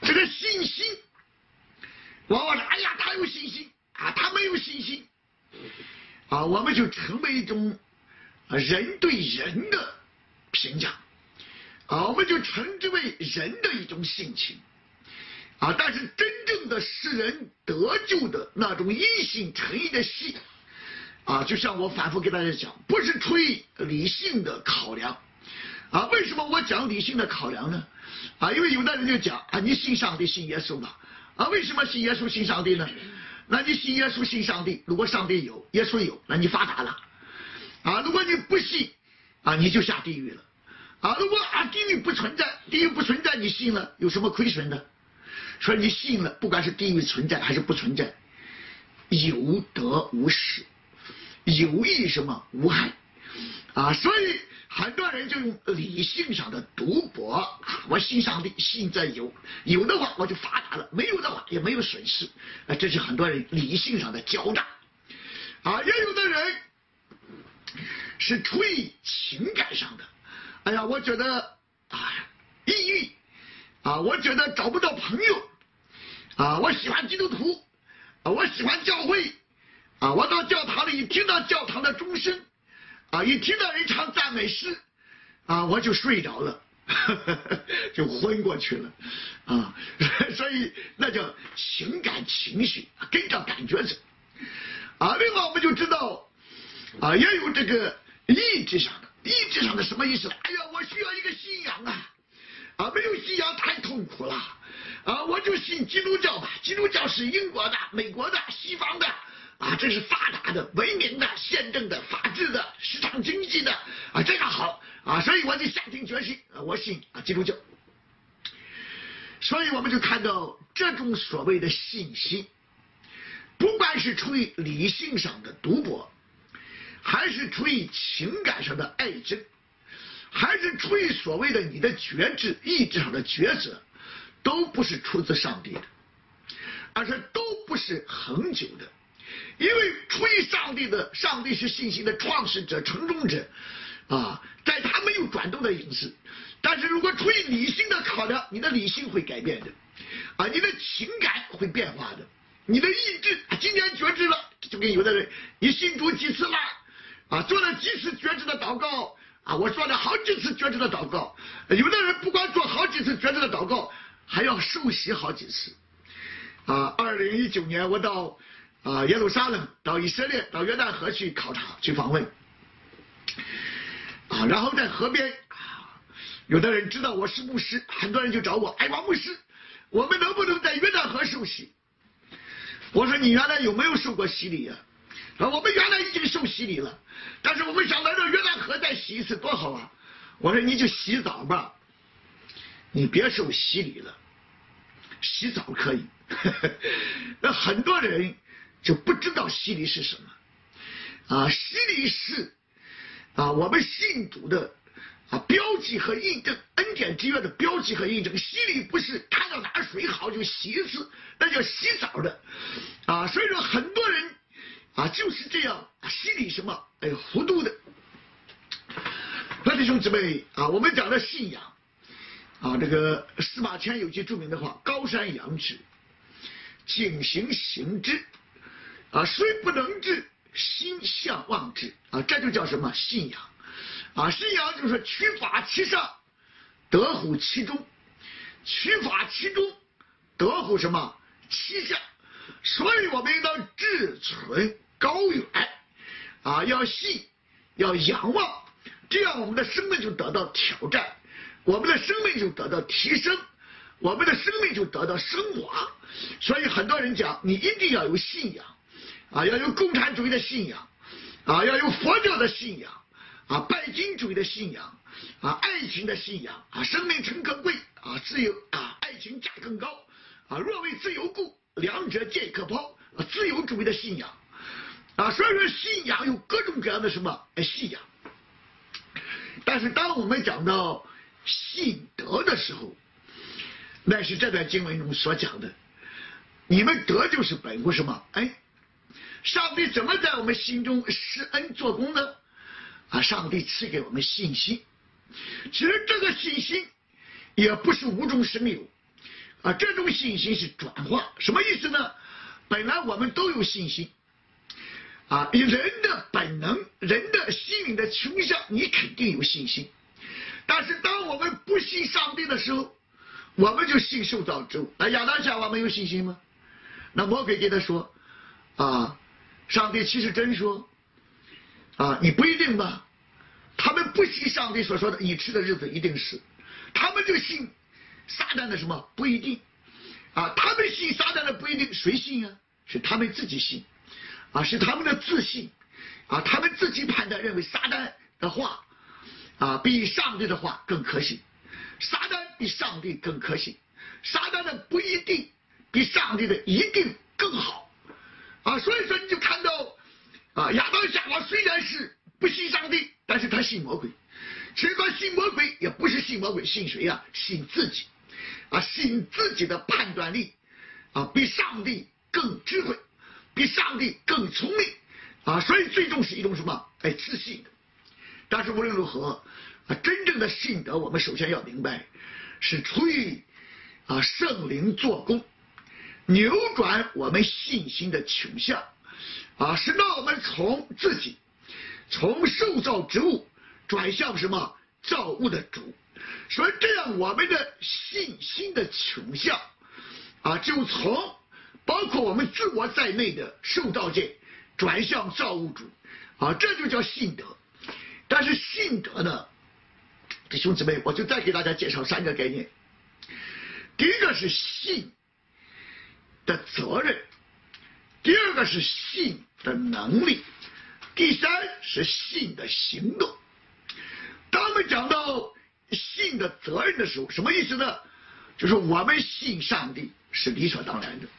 这个信心，往往说，哎呀，他有信心啊，他没有信心啊，我们就成为一种人对人的评价啊，我们就称之为人的一种性情啊。但是真正的使人得救的那种因信诚意的信啊，就像我反复给大家讲，不是出于理性的考量啊。为什么我讲理性的考量呢？啊，因为有的人就讲啊，你信上帝信耶稣吧啊，为什么信耶稣信上帝呢？那你信耶稣信上帝，如果上帝有，耶稣有，那你发达了啊。如果你不信啊，你就下地狱了啊。如果啊地狱不存在，地狱不存在，你信了有什么亏损的？说你信了，不管是地狱存在还是不存在，有得无失，有益什么无害啊。所以很多人就用理性上的赌博啊，我信上帝，信则有，有的话我就发达了，没有的话也没有损失啊。这是很多人理性上的狡诈啊。也有的人是出于情感上的，哎呀，我觉得啊抑郁啊，我觉得找不到朋友啊，我喜欢基督徒啊，我喜欢教会啊，我到教堂里一听到教堂的钟声啊，一听到人唱赞美诗啊，我就睡着了，呵呵，就昏过去了啊。所以那叫情感情绪跟着感觉走啊。另外我们就知道啊，也有这个意志上的，意志上的什么意思？哎呀，我需要一个信仰啊啊，没有信仰太痛苦了啊，我就信基督教吧。基督教是英国的、美国的、西方的啊，这是发达的、文明的、宪政的、法治的、市场经济的啊，这个好啊，所以我就下定决心啊，我信啊基督教。所以我们就看到这种所谓的信心，不管是出于理性上的赌博，还是出于情感上的爱憎，还是出于所谓的你的觉知、意志上的抉择，都不是出自上帝的，而且都不是恒久的。因为出于上帝的，上帝是信心的创始者、成终者啊，在他没有转动的影子。但是如果出于理性的考量，你的理性会改变的啊，你的情感会变化的，你的意志啊，今天觉知了，就跟有的人你信主几次了啊，做了几次觉知的祷告啊，我做了好几次觉知的祷告，有的人不光做好几次觉知的祷告，还要受洗好几次啊。二零一九年我到啊耶路撒冷，到以色列，到约旦河去考察去访问啊，然后在河边啊，有的人知道我是牧师，很多人就找我，哎，王牧师，我们能不能在约旦河受洗？我说你原来有没有受过洗礼啊？啊，我们原来已经受洗礼了，但是我们想来到约旦河再洗一次多好啊！我说你就洗澡吧，你别受洗礼了，洗澡可以。那很多人就不知道洗礼是什么啊，洗礼是啊我们信主的啊标记和印证，恩典之约的标记和印证。洗礼不是看到哪儿水好就洗一次，那叫洗澡的啊。所以说很多人啊就是这样洗礼什么哎糊涂的。那弟兄姊妹啊，我们讲的信仰啊，这个司马迁有句著名的话：高山仰止，景行行之啊，虽不能至，心向往之啊，这就叫什么信仰啊？信仰就是说取法其上，得乎其中；取法其中，得乎什么其下。所以我们应当志存高远啊，要信，要仰望，这样我们的生命就得到挑战，我们的生命就得到提升，我们的生命就得到升华。所以很多人讲，你一定要有信仰啊，要有共产主义的信仰啊，要有佛教的信仰啊，拜金主义的信仰啊，爱情的信仰啊，生命诚可贵啊，自由啊，爱情价更高啊，若为自由故，两者皆可抛啊，自由主义的信仰啊。所以说信仰有各种各样的什么信仰，但是当我们讲到信德的时候，那是这段经文中所讲的，你们德就是本乎什么？哎，上帝怎么在我们心中施恩做工呢？啊，上帝赐给我们信心。其实这个信心也不是无中生有， 啊，这种信心是转化，什么意思呢？本来我们都有信心，啊，人的本能，人的心灵的倾向，你肯定有信心。但是当我们不信上帝的时候，我们就信受造之物。那亚当夏娃没有信心吗？那魔鬼给他说，啊，上帝其实真说，啊，你不一定吧？他们不信上帝所说的，你吃的日子一定是，他们就信撒旦的什么不一定，啊，他们信撒旦的不一定，谁信啊？是他们自己信，啊，是他们的自信，啊，他们自己判断认为撒旦的话，啊，比上帝的话更可信，撒旦比上帝更可信，撒旦的不一定比上帝的一定更好，啊，所以说你就看到，啊，亚当夏娃虽然是不信上帝，但是他信魔鬼。尽管信魔鬼，也不是信魔鬼，信谁呀、啊？信自己，啊，信自己的判断力，啊，比上帝更智慧，比上帝更聪明，啊，所以最终是一种什么？哎，自信的。但是无论如何，啊，真正的信德，我们首先要明白，是出于啊圣灵做工，扭转我们信心的倾向，啊，使到我们从自己。从受造之物转向什么造物的主，所以这样我们的信心的倾向啊，就从包括我们自我在内的受造界转向造物主啊，这就叫信德。但是信德呢，弟兄姊妹，我就再给大家介绍三个概念。第一个是信的责任，第二个是信的能力，第三是信的行动。当我们讲到信的责任的时候，什么意思呢？就是我们信上帝是理所当然的，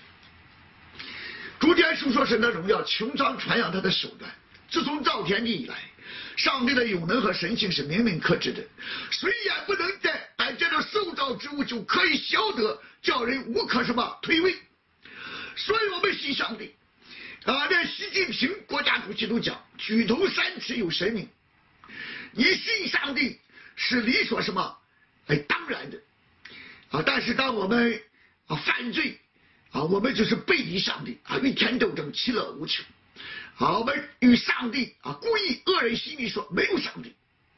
逐渐述说神的荣耀，穹苍传扬他的手段。自从造天地以来，上帝的永能和神性是明明可知的，谁也不能在按这个受造之物就可以晓得，叫人无可什么推诿。所以我们信上帝啊，连习近平国家主席都讲，举头三尺有神明。你信上帝是理所什么哎当然的啊，但是当我们啊犯罪啊，我们就是背离上帝啊，与天斗争，其乐无穷啊，我们与上帝啊故意恶人心里说没有上帝。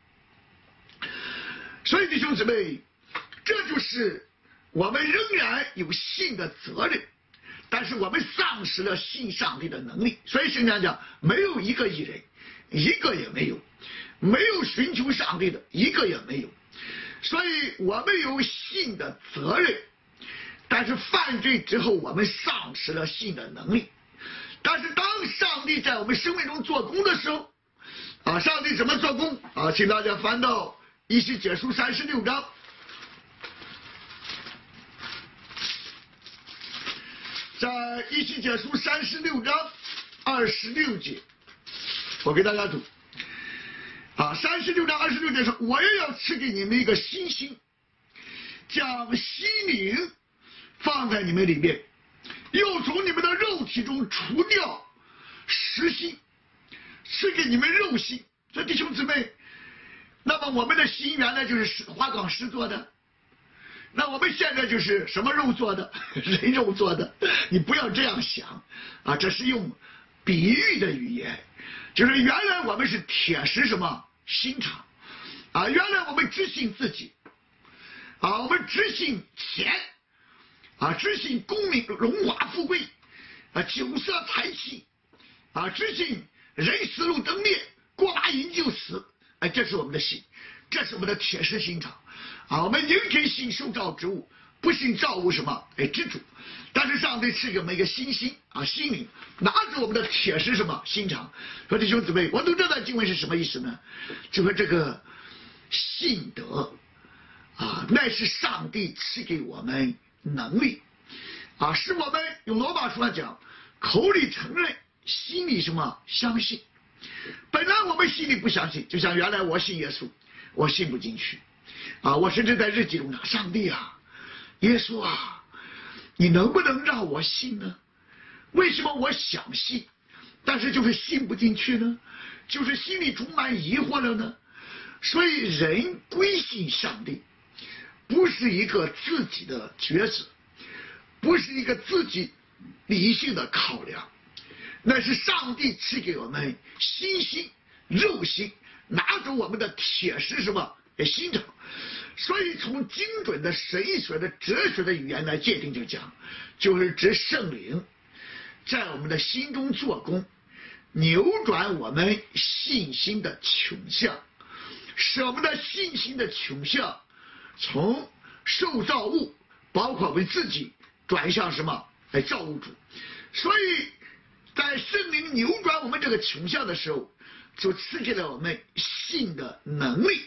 所以弟兄姊妹，这就是我们仍然有信的责任，但是我们丧失了信上帝的能力。所以圣经讲，没有一个义人，一个也没有，没有寻求上帝的一个也没有。所以我们有信的责任，但是犯罪之后我们丧失了信的能力。但是当上帝在我们生命中做工的时候啊，上帝怎么做工啊？请大家翻到以西结书三十六章。在以西结书三十六章二十六节，我给大家读啊，三十六章二十六节说：“我也要赐给你们一个新心，将心灵放在你们里面，又从你们的肉体中除掉实心，赐给你们肉心。”所以弟兄姊妹，那么我们的心原来就是花岗石做的。那我们现在就是什么肉做的？人肉做的。你不要这样想啊，这是用比喻的语言，就是原来我们是铁石什么心肠啊，原来我们只信自己啊，我们只信钱啊，只信功名荣华富贵啊，酒色财气啊，只信人死路灯灭，过把瘾就死，哎，这是我们的心，这是我们的铁石心肠啊，我们宁肯信受造之物，不信造物什么哎之主。但是上帝赐给我们一个新心啊，心灵，拿着我们的铁石什么心肠。说弟兄姊妹，我读这段经文是什么意思呢？就说这个信德啊，乃是上帝赐给我们能力啊，使我们用罗马书上讲，口里承认，心里什么相信。本来我们心里不相信，就像原来我信耶稣，我信不进去啊，我甚至在日记中讲，上帝啊，耶稣啊，你能不能让我信呢？为什么我想信，但是就是信不进去呢？就是心里充满疑惑了呢？所以人归信上帝， 不是一个自己的抉择，不是一个自己理性的考量，那是上帝赐给我们心心肉心，拿走我们的铁石什么心肠。所以从精准的神学的哲学的语言来界定，就讲就是指圣灵在我们的心中做工，扭转我们信心的倾向，使我们的信心的倾向从受造物，包括我们自己，转向什么？哎，造物主。所以在圣灵扭转我们这个倾向的时候，就刺激了我们信的能力。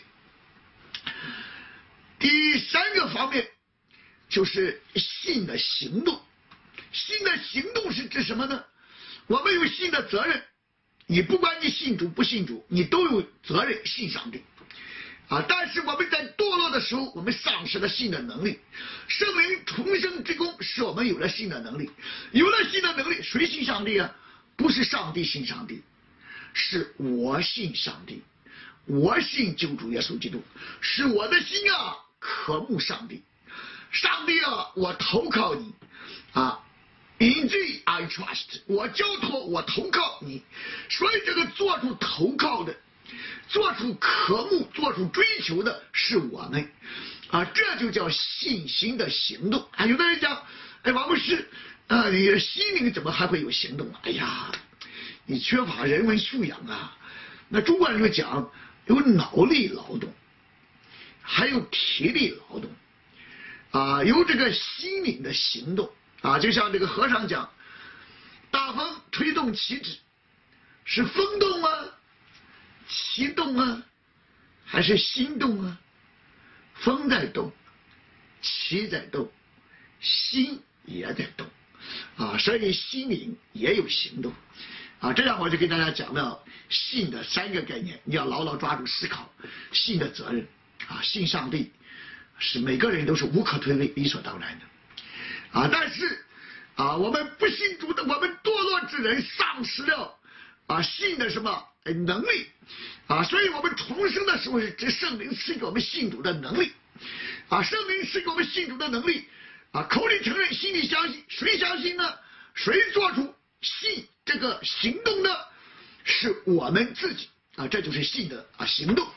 第三个方面就是信的行动。信的行动是指什么呢？我们有信的责任，你不管你信主不信主，你都有责任信上帝啊。但是我们在堕落的时候，我们丧失了信的能力。圣灵重生之功使我们有了信的能力，有了信的能力，谁信上帝啊？不是上帝信上帝，是我信上帝，我信救主耶稣基督，是我的心啊渴慕上帝。上帝啊，我投靠你啊。In thee I trust， 我交托，我投靠你。所以这个做出投靠的，做出渴慕，做出追求的是我们啊，这就叫信心的行动啊。有的人讲，哎，王牧师啊，你心灵怎么还会有行动？哎呀，你缺乏人文素养啊。那中国人就讲有脑力劳动，还有体力劳动啊，有这个心灵的行动。啊，就像这个和尚讲，大风吹动旗帜，是风动啊，旗动啊，还是心动啊？风在动，旗在动，心也在动啊，所以心灵也有行动啊。这样我就给大家讲了信的三个概念，你要牢牢抓住思考。信的责任啊，信上帝是每个人都是无可推诿、理所当然的。啊，但是啊，我们不信主的，我们堕落之人丧失了啊信的什么能力啊，所以我们重生的时候是指圣灵赐给我们信主的能力啊，圣灵赐给我们信主的能力啊，口里承认，心里相信，谁相信呢？谁做出信这个行动呢？是我们自己啊，这就是信的啊行动。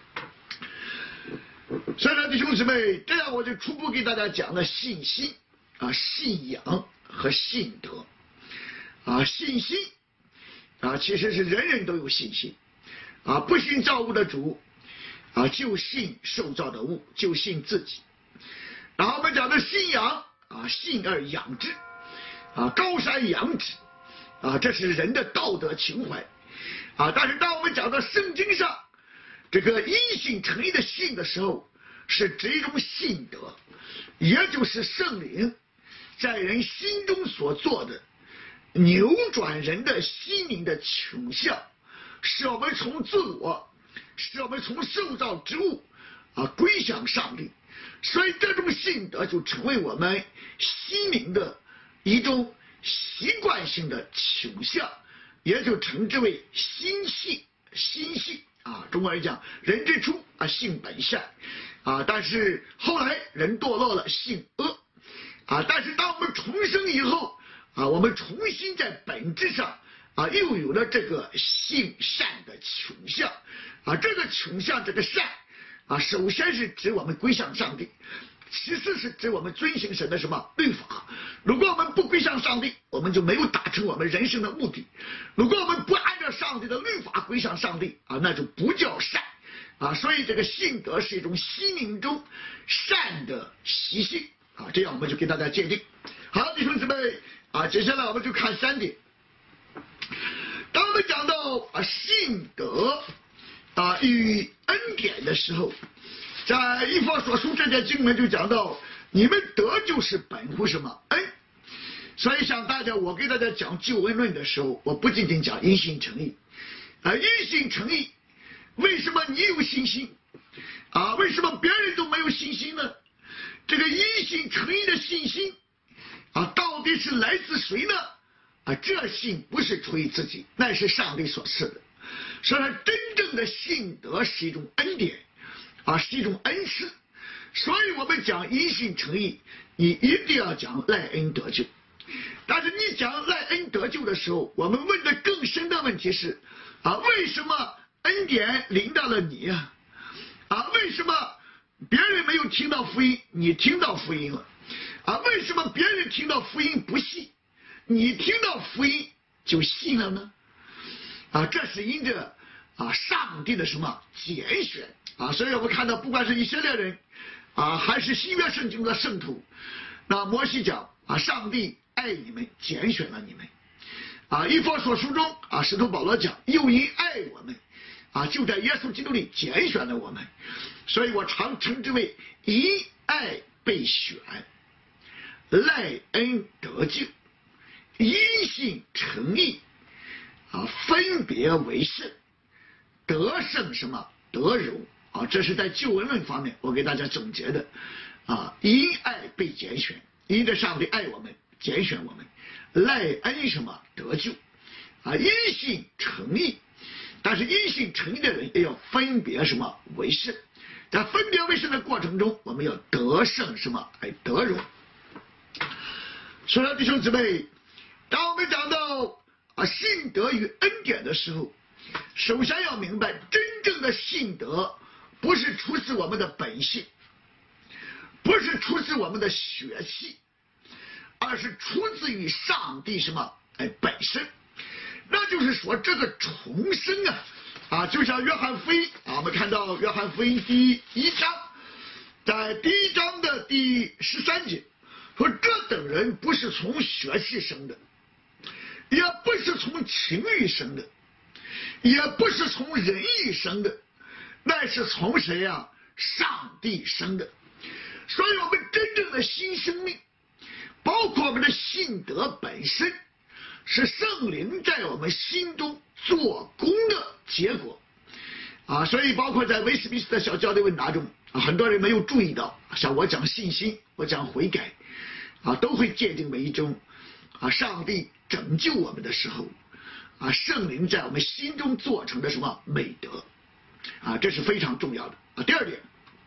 所以呢，弟兄姊妹，这样我就初步给大家讲了信心。啊，信仰和信德啊，信心啊，其实是人人都有信心啊，不信造物的主啊，就信受造的物，就信自己。然后我们讲的信仰啊，信而养之啊，高山仰止啊，这是人的道德情怀啊。但是当我们讲到圣经上这个因信成义的信的时候，是指一种信德，也就是圣灵在人心中所做的扭转人的心灵的倾向，使我们从自我，使我们从受造之物啊归向上帝。所以这种信德就成为我们心灵的一种习惯性的倾向，也就称之为心性。心性啊，中国人讲人之初啊性本善啊，但是后来人堕落了，性恶。啊！但是当我们重生以后啊，我们重新在本质上啊，又有了这个性善的倾向啊。这个倾向，这个善啊，首先是指我们归向上帝，其次是指我们遵行神的什么律法。如果我们不归向上帝，我们就没有达成我们人生的目的。如果我们不按照上帝的律法归向上帝啊，那就不叫善啊。所以这个信德是一种心灵中善的习性。啊，这样我们就给大家界定。好，弟兄姊妹啊，接下来我们就看三点。当我们讲到啊信德啊与恩典的时候，在以弗所书这节经文就讲到，你们得救是本乎什么恩？所以像大家，我给大家讲救恩论的时候，我不仅仅讲因信称义啊，因信称义，为什么你有信心啊？为什么别人都没有信心呢？这个因信称义的信心啊，到底是来自谁呢？啊，这信不是出于自己，那是上帝所赐的。所以说，真正的信德是一种恩典啊，是一种恩赐。 所以我们讲因信称义，你一定要讲赖恩得救。但是你讲赖恩得救的时候，我们问的更深的问题是啊，为什么恩典临到了你啊？啊，为什么别人没有听到福音，你听到福音了？啊，为什么别人听到福音不信，你听到福音就信了呢？啊，这是因着啊上帝的什么拣选啊，所以我们看到，不管是以色列人啊，还是新约圣经的圣徒，那摩西讲啊，上帝爱你们，拣选了你们。啊，以弗所书中啊，使徒保罗讲，又因爱我们，啊，就在耶稣基督里拣选了我们，所以我常称之为因爱被选，赖恩得救，因信称义，啊，分别为圣，得胜什么得荣啊，这是在救恩论方面我给大家总结的啊，因爱被拣选，因着上帝爱我们，拣选我们，赖恩什么得救啊，因信称义。但是因信称义的人也要分别什么为圣，在分别为圣的过程中，我们要得胜什么哎得荣。所以弟兄姊妹，当我们讲到啊信德与恩典的时候，首先要明白，真正的信德不是出自我们的本性，不是出自我们的血气，而是出自于上帝什么哎本身。那就是说，这个重生啊，啊，就像约翰福音啊，我们看到约翰福音第一章，在第一章的第十三节说，这等人不是从血气生的，也不是从情欲生的，也不是从人意生的，那是从谁呀、啊？上帝生的。所以我们真正的新生命，包括我们的信德本身，是圣灵在我们心中做工的结果啊！所以包括在威斯敏斯特小教会问答中啊，很多人没有注意到，像我讲信心，我讲悔改啊，都会界定为一种啊，上帝拯救我们的时候啊，圣灵在我们心中做成的什么美德啊，这是非常重要的啊。第二点，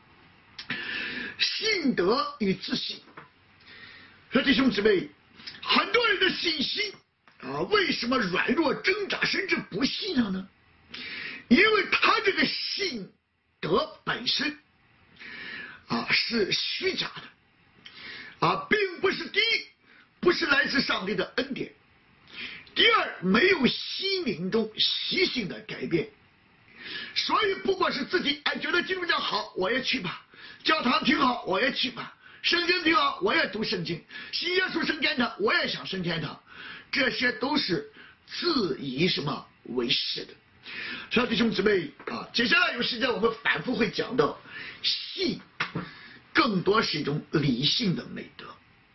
信德与自信。说弟兄姊妹，很多人的信心啊，为什么软弱挣扎甚至不信了呢？因为他这个信德本身啊是虚假的啊，并不是第一，不是来自上帝的恩典；第二，没有心灵中习性的改变。所以不过是自己哎觉得基督教好，我也去吧；教堂挺好，我也去吧；圣经挺好，我也读圣经；信耶稣升天堂，我也想升天堂。这些都是自以什么为是的。所以弟兄姊妹啊，接下来有时间我们反复会讲到，信更多是一种理性的美德，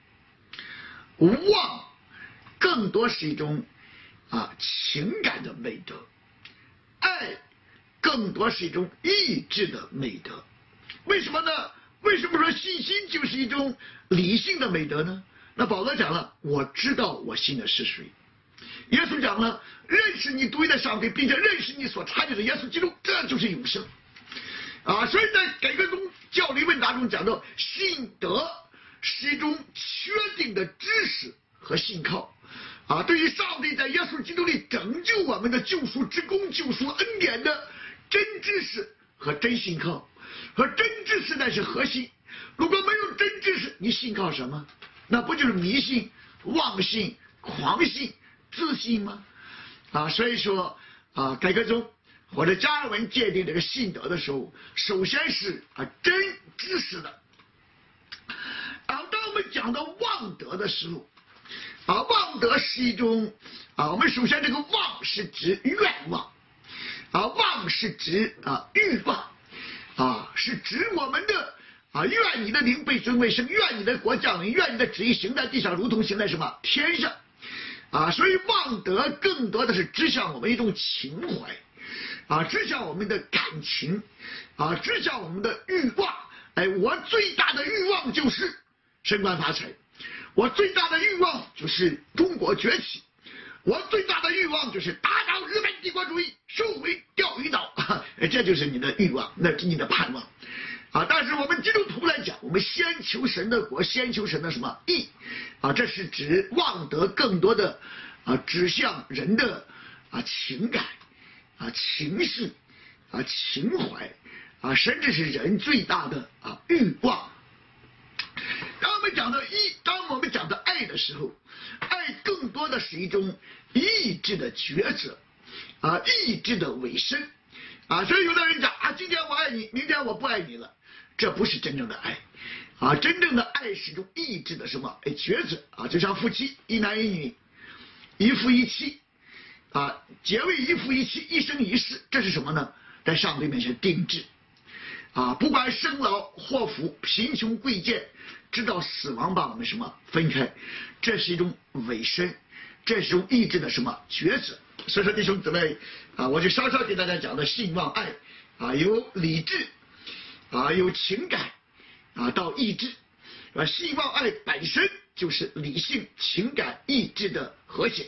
望更多是一种啊情感的美德，爱更多是一种意志的美德。为什么呢？为什么说信心就是一种理性的美德呢？那保罗讲了，我知道我信的是谁。耶稣讲了，认识你独一的上帝，并且认识你所差遣的耶稣基督，这就是永生啊！所以在改革中教理问答中讲到，信德是一种确定的知识和信靠啊，对于上帝在耶稣基督里拯救我们的救赎之功、救赎恩典的真知识和真信靠。和真知识乃是核心，如果没有真知识，你信靠什么？那不就是迷信、妄信、狂信、自信吗？啊，所以说啊，改革中或者加尔文界定这个信德的时候，首先是啊真知识的。啊，当我们讲到望德的时候，啊，望德是一种啊，我们首先这个望是指愿望，啊，望是指啊欲望，啊，是指我们的。啊，愿你的灵被尊为圣，愿你的国降临，愿你的旨意行在地上，如同行在什么天上。啊，所以望德更多的是指向我们一种情怀，啊，指向我们的感情，啊，指向我们的欲望。哎，我最大的欲望就是升官发财，我最大的欲望就是中国崛起，我最大的欲望就是打倒日本帝国主义，收回钓鱼岛。哎，这就是你的欲望，那是你的盼望。 啊，但是我们基督徒来讲，我们先求神的国，先求神的什么义啊？这是指望得更多的啊，指向人的啊情感啊情绪啊情怀啊，甚至是人最大的啊欲望。当我们讲到义，当我们讲到爱的时候，爱更多的是一种意志的抉择啊，意志的委身啊。所以有的人讲啊，今天我爱你，明天我不爱你了。这不是真正的爱，啊，真正的爱是一种意志的什么？哎，抉择啊，就像夫妻一男一女，一夫一妻，啊，结为一夫一妻，一生一世，这是什么呢？在上帝面前定制，啊，不管生老祸福、贫穷贵贱，直到死亡把我们什么分开，这是一种委身，这是一种意志的什么抉择。所以说弟兄姊妹啊，我就稍稍给大家讲的信望爱啊，有理智。啊，有情感啊，到意志啊，信望爱本身就是理性、情感、意志的和谐。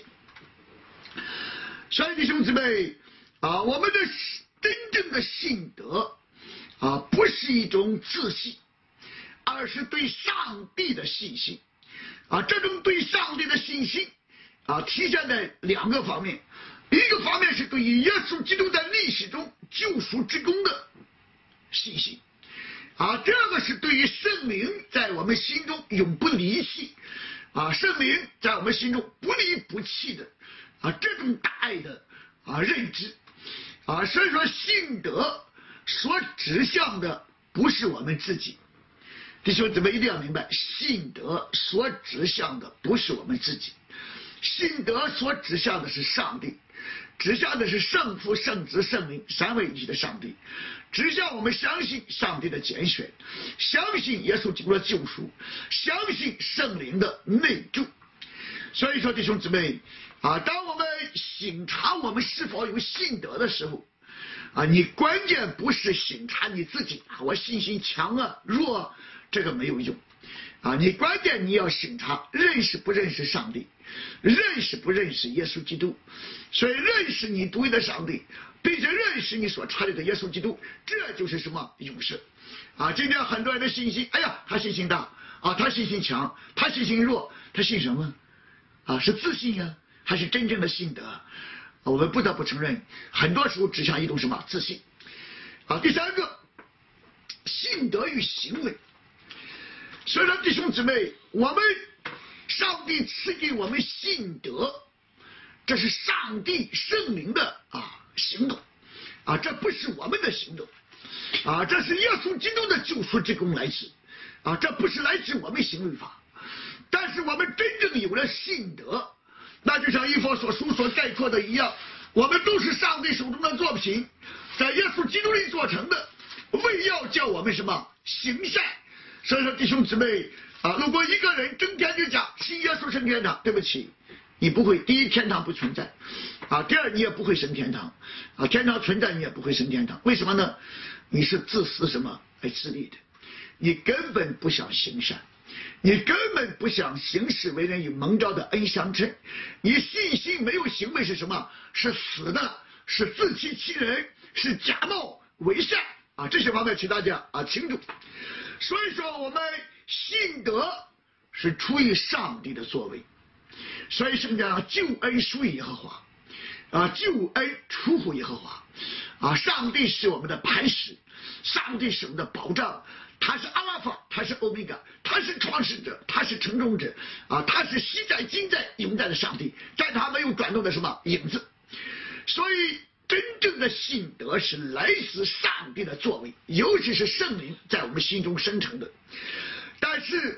所以弟兄姊妹啊，我们的真正的信德啊，不是一种自信，而是对上帝的信心啊。这种对上帝的信心啊，体现在两个方面，一个方面是对于耶稣基督在历史中救赎之功的信心。啊，第二个是对于圣灵在我们心中永不离弃，啊，圣灵在我们心中不离不弃的啊这种大爱的啊认知，啊，所以说信德所指向的不是我们自己，弟兄姊妹一定要明白，信德所指向的不是我们自己，信德所指向的是上帝，指向的是圣父、圣子、圣灵三位一体的上帝。只向我们相信上帝的拣选，相信耶稣基督的救赎，相信圣灵的内住。所以说弟兄姊妹啊，当我们省察我们是否有信德的时候啊，你关键不是省察你自己啊，我信心强啊弱，这个没有用啊，你关键你要审查认识不认识上帝，认识不认识耶稣基督。所以认识你独一的上帝，并且认识你所差立的耶稣基督，这就是什么永生啊！今天很多人的信心，哎呀，他信心大啊，他信心强，他信心弱，他信什么啊？是自信呀，还是真正的信德？我们不得不承认，很多时候指向一种什么自信啊。第三个，信德与行为。所以说弟兄姊妹，我们上帝赐给我们信德，这是上帝圣灵的啊行动啊，这不是我们的行动啊，这是耶稣基督的救赎之功来自啊，这不是来自我们行为法。但是我们真正有了信德，那就像以弗所书所概括的一样，我们都是上帝手中的作品，在耶稣基督里做成的，为要叫我们什么行善。所以说弟兄姊妹啊，如果一个人整天就讲信耶稣升天堂，对不起，你不会，第一天堂不存在啊，第二你也不会升天堂啊，天堂存在你也不会升天堂。为什么呢？你是自私什么来自利的，你根本不想行善，你根本不想行事为人与蒙召的恩相称，你信心没有行为是什么？是死的，是自欺欺人，是假冒伪善啊，这些方面请大家啊清楚。所以说我们信德是出于上帝的作为，所以圣经上救恩属于耶和华啊，救恩出乎耶和华啊，上帝是我们的磐石，上帝是我们的保障，他是阿拉法，他是欧米伽，他是创始者，他是成终者啊，他是昔在今在永在的上帝，在他没有转动的什么影子。所以真正的信德是来自上帝的作为，尤其是圣灵在我们心中生成的。但是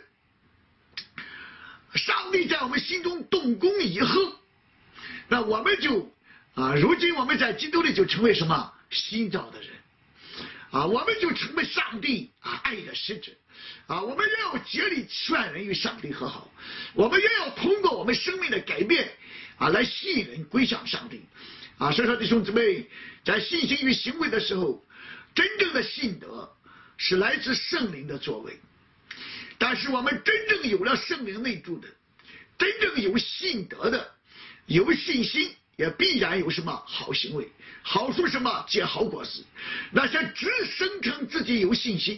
上帝在我们心中动工以后，那我们就啊，如今我们在基督里就成为什么新造的人啊，我们就成为上帝啊爱的使者啊，我们也要竭力劝人与上帝和好，我们也要通过我们生命的改变啊来吸引人归向上帝啊。所以说弟兄姊妹，在信心与行为的时候，真正的信德是来自圣灵的作为。但是我们真正有了圣灵内住的，真正有信德的，有信心，也必然有什么好行为，好处什么结好果子。那些只声称自己有信心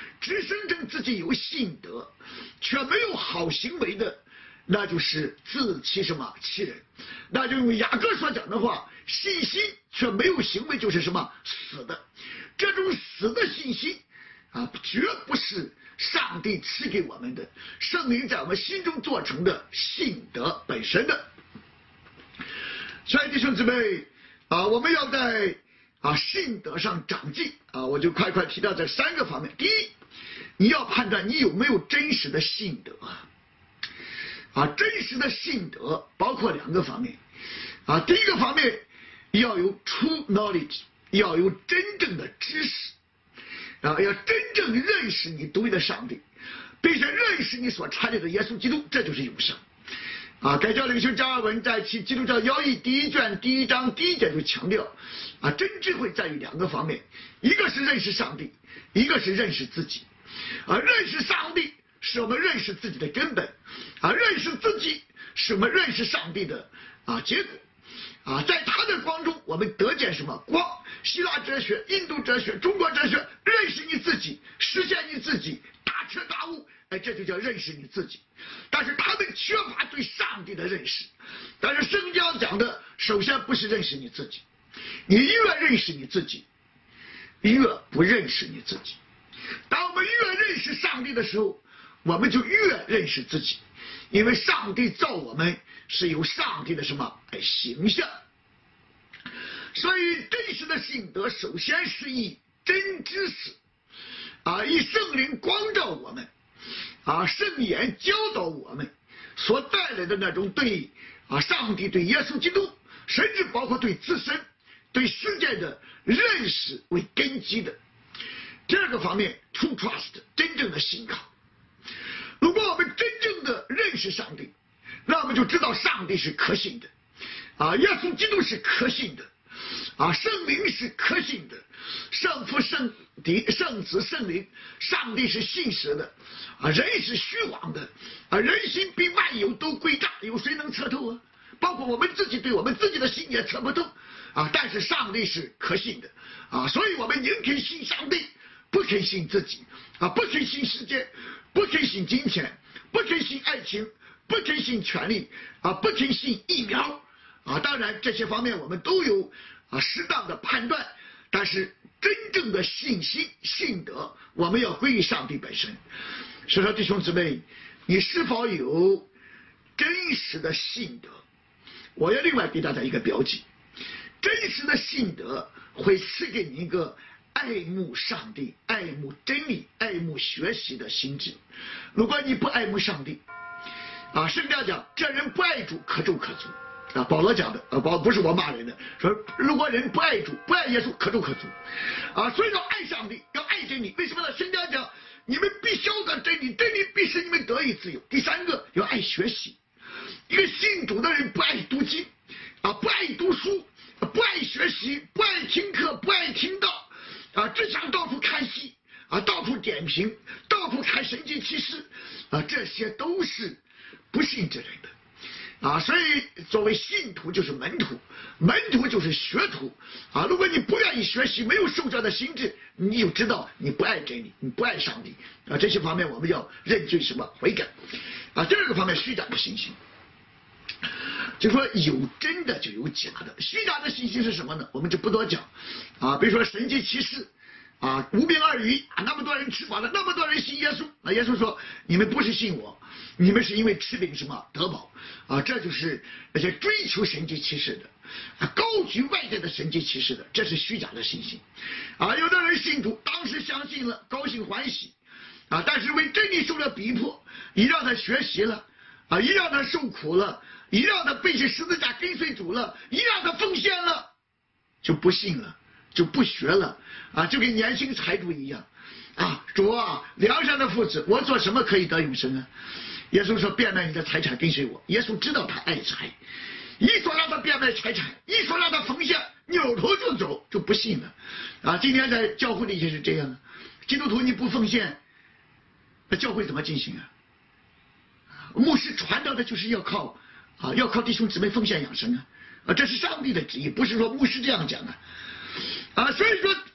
只声称自己有信德，却没有好行为的，那就是自欺什么欺人。那就用雅各所讲的话，信心却没有行为就是什么死的。这种死的信心啊，绝不是上帝赐给我们的，圣灵在我们心中做成的信德本身的。所以弟兄姊妹啊，我们要在啊信德上长进啊，我就快快提到这三个方面。第一，你要判断你有没有真实的信德啊。啊，真实的信德包括两个方面啊，第一个方面要有 true knowledge， 要有真正的知识啊，要真正认识你独一的上帝，并且认识你所差来的耶稣基督，这就是永生啊。改教领袖加尔文在其《基督教要义》第一卷第一章第一节就强调啊，真智慧在于两个方面，一个是认识上帝，一个是认识自己啊。认识上帝是我们认识自己的根本啊，认识自己是我们认识上帝的啊结果啊，在他的光中，我们得见什么光？希腊哲学、印度哲学、中国哲学，认识你自己，实现你自己，大彻大悟，哎，这就叫认识你自己。但是他们缺乏对上帝的认识。但是圣经讲的，首先不是认识你自己，你越认识你自己，越不认识你自己。当我们越认识上帝的时候，我们就越认识自己，因为上帝造我们是有上帝的什么形象。所以真实的信德首先是以真知识啊，以圣灵光照我们啊，圣言教导我们所带来的那种对啊上帝、对耶稣基督，甚至包括对自身、对世界的认识为根基的。第二个方面 ，true trust， 真正的信靠。如果我们真正的认识上帝，那我们就知道上帝是可信的啊，耶稣基督是可信的啊，圣灵是可信的，圣父、圣子、圣子、圣灵，上帝是信实的啊，人是虚妄的啊，人心比万有都诡诈，有谁能测透啊？包括我们自己对我们自己的心也测不透啊，但是上帝是可信的啊，所以我们宁肯信上帝，不肯信自己啊，不肯信世界，不肯信金钱，不肯信爱情，不肯信权力啊，不肯信疫苗啊。当然这些方面我们都有啊适当的判断，但是真正的信心信德，我们要归于上帝本身。所以说弟兄姊妹，你是否有真实的信德？我要另外给大家一个标记，真实的信德会赐给你一个爱慕上帝、爱慕真理、爱慕学习的心智。如果你不爱慕上帝啊，圣经讲这人不爱主，可咒可诅啊。保罗讲的啊，保不是我骂人的，说如果人不爱主、不爱耶稣，可咒可诅啊。所以要爱上帝，要爱真理。为什么呢？圣经讲你们必晓得真理，真理必使你们得以自由。第三个要爱学习。一个信主的人不爱读经啊，不爱读书，不爱学习，不爱听课，不爱听道啊，只想到处看戏啊，到处点评，到处看神迹奇事啊，这些都是不信之人的啊。所以作为信徒就是门徒，门徒就是学徒啊。如果你不愿意学习，没有受教的心智，你就知道你不爱真理，你不爱上帝啊。这些方面我们要认罪什么悔改啊。第二个方面，虚假的信心。就说有真的就有假的，虚假的信息是什么呢？我们就不多讲啊。比如说神迹奇事啊，无病二语啊，那么多人吃饱了，那么多人信耶稣啊。耶稣说你们不是信我，你们是因为吃饼什么得饱啊。这就是那些追求神迹奇事的啊，高举外在的神迹奇事的，这是虚假的信心啊。有的人信主当时相信了，高兴欢喜啊，但是为真理受了逼迫，一让他学习了啊，一让他受苦了，一让他背起十字架跟随主了，一让他奉献了，就不信了，就不学了啊，就跟年轻财主一样啊。主啊，梁山的父子，我做什么可以得永生啊？耶稣说变卖你的财产跟随我。耶稣知道他爱财，一说让他变卖财产，一说让他奉献，扭头就走，就不信了啊。今天在教会里也是这样的，基督徒你不奉献，那教会怎么进行啊？牧师传道的就是要靠啊，要靠弟兄姊妹奉献养生啊，啊，这是上帝的旨意，不是说牧师这样讲啊，啊，所以说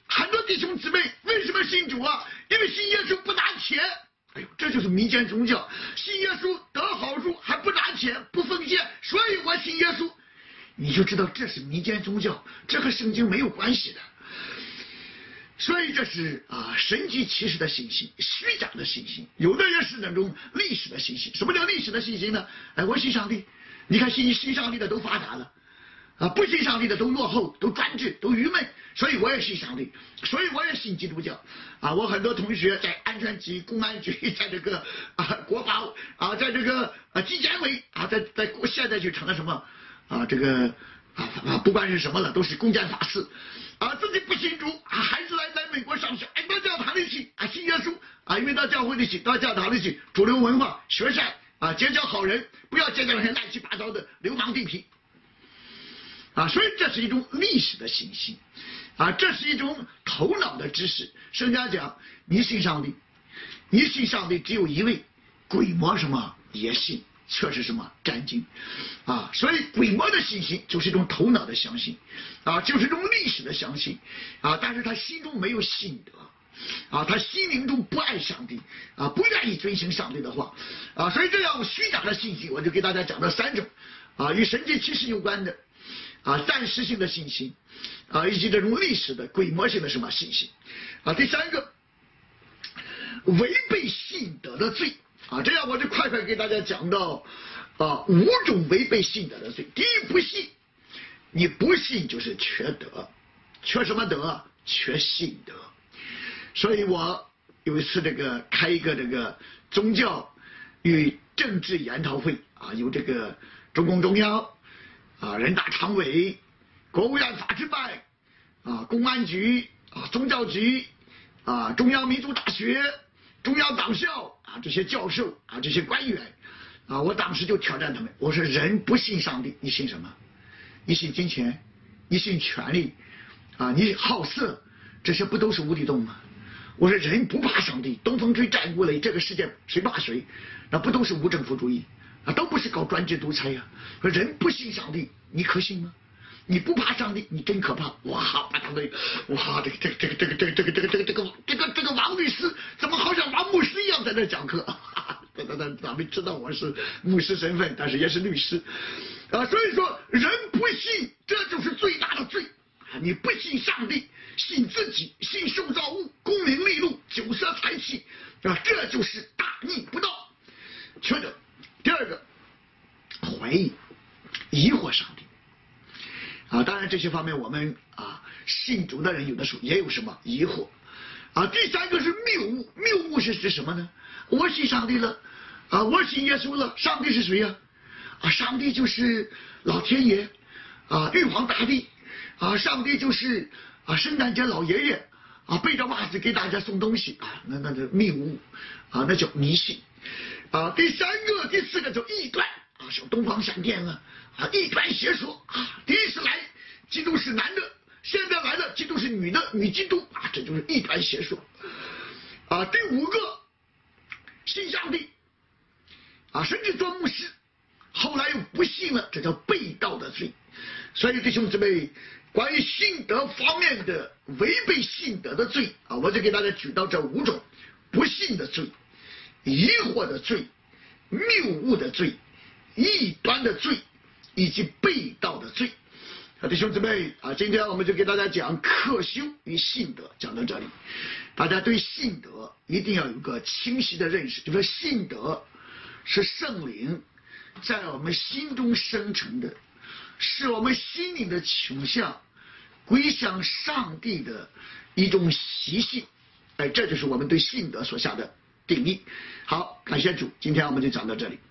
很多弟兄姊妹为什么信主啊？因为信耶稣不拿钱。哎呦，这就是民间宗教，信耶稣得好处还不拿钱不奉献，所以我信耶稣。你就知道这是民间宗教，这和圣经没有关系的。所以这是啊神迹奇事的信心，虚假的信心，有的人是那种历史的信心。什么叫历史的信心呢？哎，我信上帝，你看信信上帝的都发达了。啊，不信上帝的都落后，都专制，都愚昧，所以我也信上帝，所以我也信基督教。啊，我很多同学在安全局、公安局，在这个啊国保啊，在这个啊纪检委啊，在在国现在就成了什么啊这个啊啊不管是什么了，都是公检法师啊，自己不信主啊，孩子来在美国上学，哎，到教堂里去啊，信耶稣啊，因为到教会里去，到教堂里去，主流文化学善啊，结交好人，不要结交那些乱七八糟的流氓地痞。啊，所以这是一种历史的信息，啊，这是一种头脑的知识。圣家讲，你信上帝，你信上帝只有一位，鬼魔什么也信，却是什么占经，啊，所以鬼魔的信心就是一种头脑的相信，啊，就是一种历史的相信，啊，但是他心中没有信德。啊，他心灵中不爱上帝，啊，不愿意遵行上帝的话，啊，所以这样虚假的信息，我就给大家讲了三种，啊，与神迹奇事有关的。啊，暂时性的信心，啊，以及这种历史的规模性的什么信心，啊，第三个，违背信德的罪，啊，这样我就快快给大家讲到，啊，五种违背信德的罪。第一，不信，你不信就是缺德，缺什么德？缺信德。所以我有一次这个开一个这个宗教与政治研讨会，啊，有这个中共中央。啊，人大常委、国务院法制办、啊，公安局、啊，宗教局、啊，中央民族大学、中央党校啊，这些教授啊，这些官员啊，我当时就挑战他们，我说人不信上帝，你信什么？你信金钱？你信权力？啊，你好色？这些不都是无底洞吗？我说人不怕上帝，东风吹，战鼓擂，这个世界谁怕谁？那不都是无政府主义？啊，都不是搞专制独裁呀！说人不信上帝，你可信吗？你不怕上帝，你真可怕！哇，把他们，哇，这个这个这个这个这个这个这个这个这个这个这个王律师怎么好像王牧师一样在那讲课？咱咱咱们知道我是牧师身份，但是也是律师啊。所以说，人不信，这就是最大的罪。你不信上帝，信自己，信受造物，功名利禄，酒色财气啊，这就是大逆不道，缺德。第二个，怀疑、疑惑上帝啊，当然这些方面我们啊信主的人有的时候也有什么疑惑啊。第三个是谬误，谬误是指什么呢？我信上帝了啊，我信耶稣了，上帝是谁呀？啊，上帝就是老天爷啊，玉皇大帝啊，上帝就是啊圣诞节老爷爷啊，背着袜子给大家送东西啊，那那那谬误啊，那叫迷信。啊，第三个、第四个叫异端啊，像东方闪电啊，啊，异端邪说啊，第一次来基督是男的，现在来了基督是女的，女基督啊，这就是异端邪说啊。第五个，信上帝啊，甚至做牧师，后来又不信了，这叫背道的罪。所以弟兄姊妹，关于信德方面的违背信德的罪啊，我就给大家举到这五种不信的罪。疑惑的罪、谬误的罪、异端的罪以及背道的罪。啊，弟兄姊妹啊，今天我们就给大家讲克修与信德，讲到这里，大家对信德一定要有个清晰的认识，就说信德是圣灵在我们心中生成的，是我们心灵的倾向，归向上帝的一种习性。哎，这就是我们对信德所下的定义。好，感谢主，今天我们就讲到这里。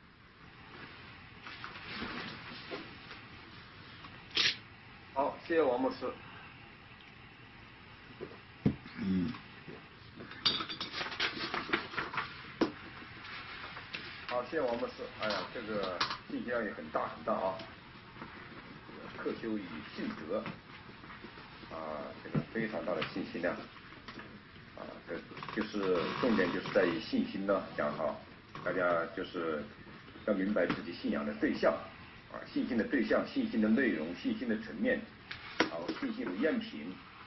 好，谢谢王牧师。 嗯。 好，谢谢王牧师。哎呀，这个信息量也很大很大啊。克修与信德，啊，这个非常大的信息量。啊，这就是重点就是在于信心呢，讲好，大家就是要明白自己信仰的对象，啊，信心的对象、信心的内容、信心的层面，然后信心的样品，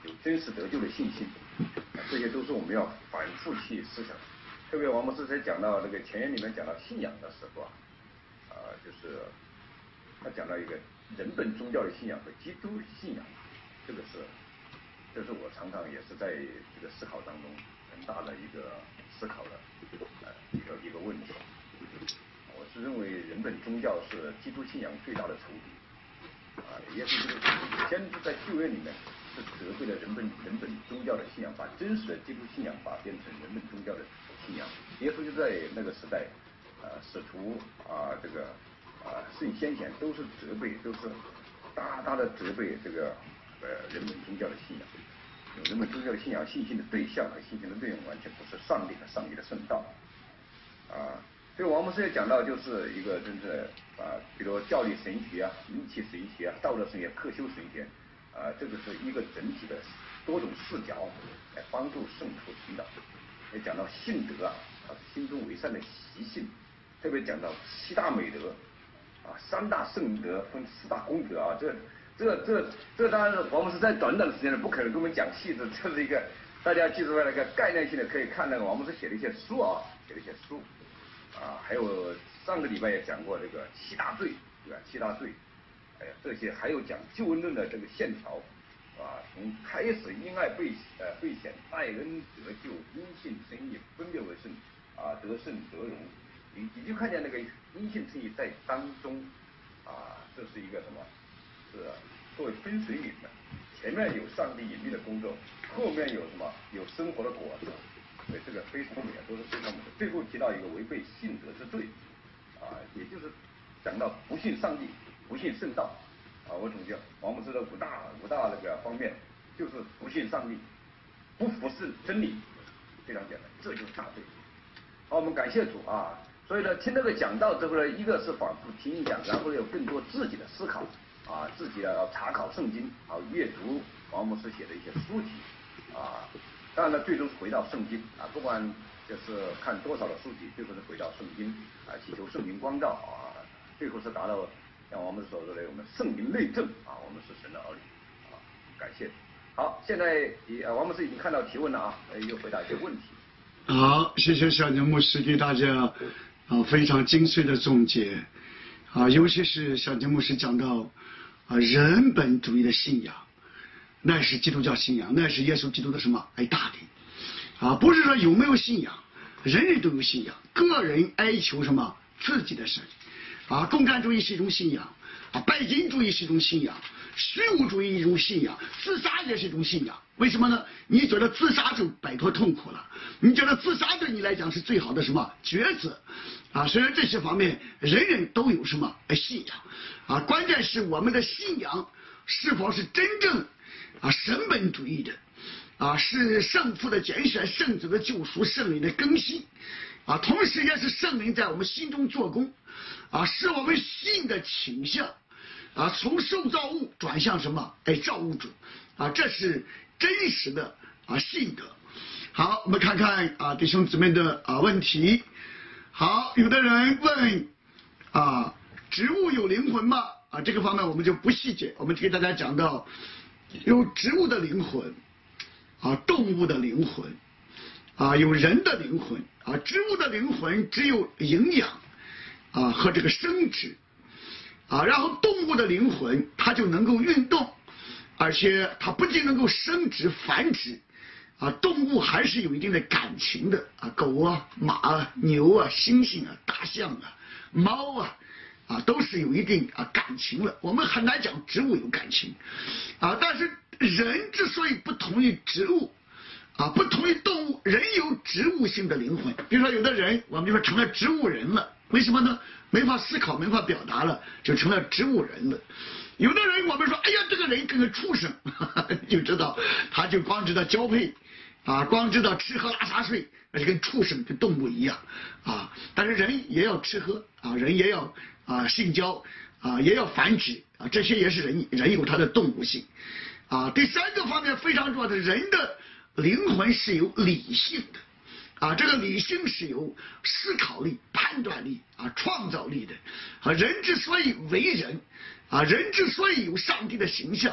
有真实得救的信心，这些都是我们要反复去思想。特别王牧师在讲到那个前言里面讲到信仰的时候啊，啊、呃，就是他讲到一个人本宗教的信仰和基督信仰，这个是，这是我常常也是在这个思考当中很大的一个思考的呃一个一个问题。我是认为人本宗教是基督信仰最大的仇敌。啊，耶稣基督先知在旧约里面是责备了人本人本宗教的信仰，把真实的基督信仰把变成人本宗教的信仰。耶稣就在那个时代，啊，使徒啊，这个啊圣先贤都是责备，都是大大的责备这个呃人本宗教的信仰。人本宗教的信仰信心的对象和信心的内容完全不是上帝和上帝的圣道。啊。所以王牧师也讲到，就是一个真正啊，比如教理神学啊、义气神学啊、道德神学、克修神学，啊，这个是一个整体的多种视角来帮助圣徒成长。也讲到信德啊，啊，心中为善的习性，特别讲到七大美德，啊，三大圣德分四大功德啊，这这这这当然是王牧师在短短的时间内不可能跟我们讲细致，这是一个大家记住了那个概念性的，可以看那个王牧师写的一些书啊，写的一些书。啊，还有上个礼拜也讲过这个七大罪，对吧？七大罪，哎呀，这些还有讲救恩论的这个线条，啊，从开始因爱被呃被显，待恩得救，因信称义，分别为圣，啊，得胜得荣，你你就看见那个因信称义在当中，啊，这是一个什么？是作为分水岭的，前面有上帝隐秘的工作，后面有什么？有生活的果子。对，这个非常美，都是非常美的。最后提到一个违背信德之罪，啊，也就是讲到不信上帝、不信圣道，啊，我总结王牧师的五大五大那个方面，就是不信上帝、不服侍真理，非常简单，这就是大罪。好，我们感谢主啊。所以呢，听这个讲道之后呢，一个是反复听讲，然后有更多自己的思考，啊，自己要查考圣经，啊，阅读王牧师写的一些书籍，啊。当然了，最终是回到圣经啊，不管就是看多少的书籍，最后是回到圣经啊，祈求圣灵光照啊，最后是达到像我们所说的我们圣灵内证啊，我们是神的儿女啊，感谢。好，现在呃王牧师已经看到提问了啊，又回答一些问题。 好，谢谢小牛牧师给大家啊非常精粹的总结啊，尤其是小牛牧师讲到啊人本主义的信仰。那是基督教信仰，那是耶稣基督的什么爱大的啊？不是说有没有信仰，人人都有信仰，个人哀求什么自己的神啊？共产主义是一种信仰啊，拜金主义是一种信仰，虚无主义一种信仰，自杀也是一种信仰。为什么呢？你觉得自杀就摆脱痛苦了？你觉得自杀对你来讲是最好的什么抉择啊？虽然这些方面人人都有什么信仰啊，关键是我们的信仰是否是真正啊，神本主义的，啊，是圣父的拣选，圣子的救赎，圣灵的更新，啊，同时也是圣灵在我们心中做工，啊，是我们信的倾向，啊，从受造物转向什么？哎，造物主，啊，这是真实的啊信德。好，我们看看啊弟兄姊妹的啊问题。好，有的人问啊，植物有灵魂吗？啊，这个方面我们就不细节，我们给大家讲到。有植物的灵魂，啊，动物的灵魂，啊，有人的灵魂，啊，植物的灵魂只有营养，啊和这个生殖，啊，然后动物的灵魂它就能够运动，而且它不仅能够生殖繁殖，啊，动物还是有一定的感情的，啊，狗啊、马啊、牛啊、猩猩啊、大象啊、猫啊。啊，都是有一定啊感情了。我们很难讲植物有感情，啊，但是人之所以不同于植物，啊，不同于动物，人有植物性的灵魂。比如说有的人，我们就说成了植物人了，为什么呢？没法思考，没法表达了，就成了植物人了。有的人我们说，哎呀，这个人跟个畜生，呵呵就知道他就光知道交配，啊，光知道吃喝拉撒睡，那就跟畜生跟动物一样，啊，但是人也要吃喝，啊，人也要。啊，性交啊，也要繁殖啊，这些也是人人有他的动物性啊。第三个方面非常重要的，人的灵魂是有理性的啊，这个理性是有思考力、判断力啊、创造力的啊。人之所以为人啊，人之所以有上帝的形象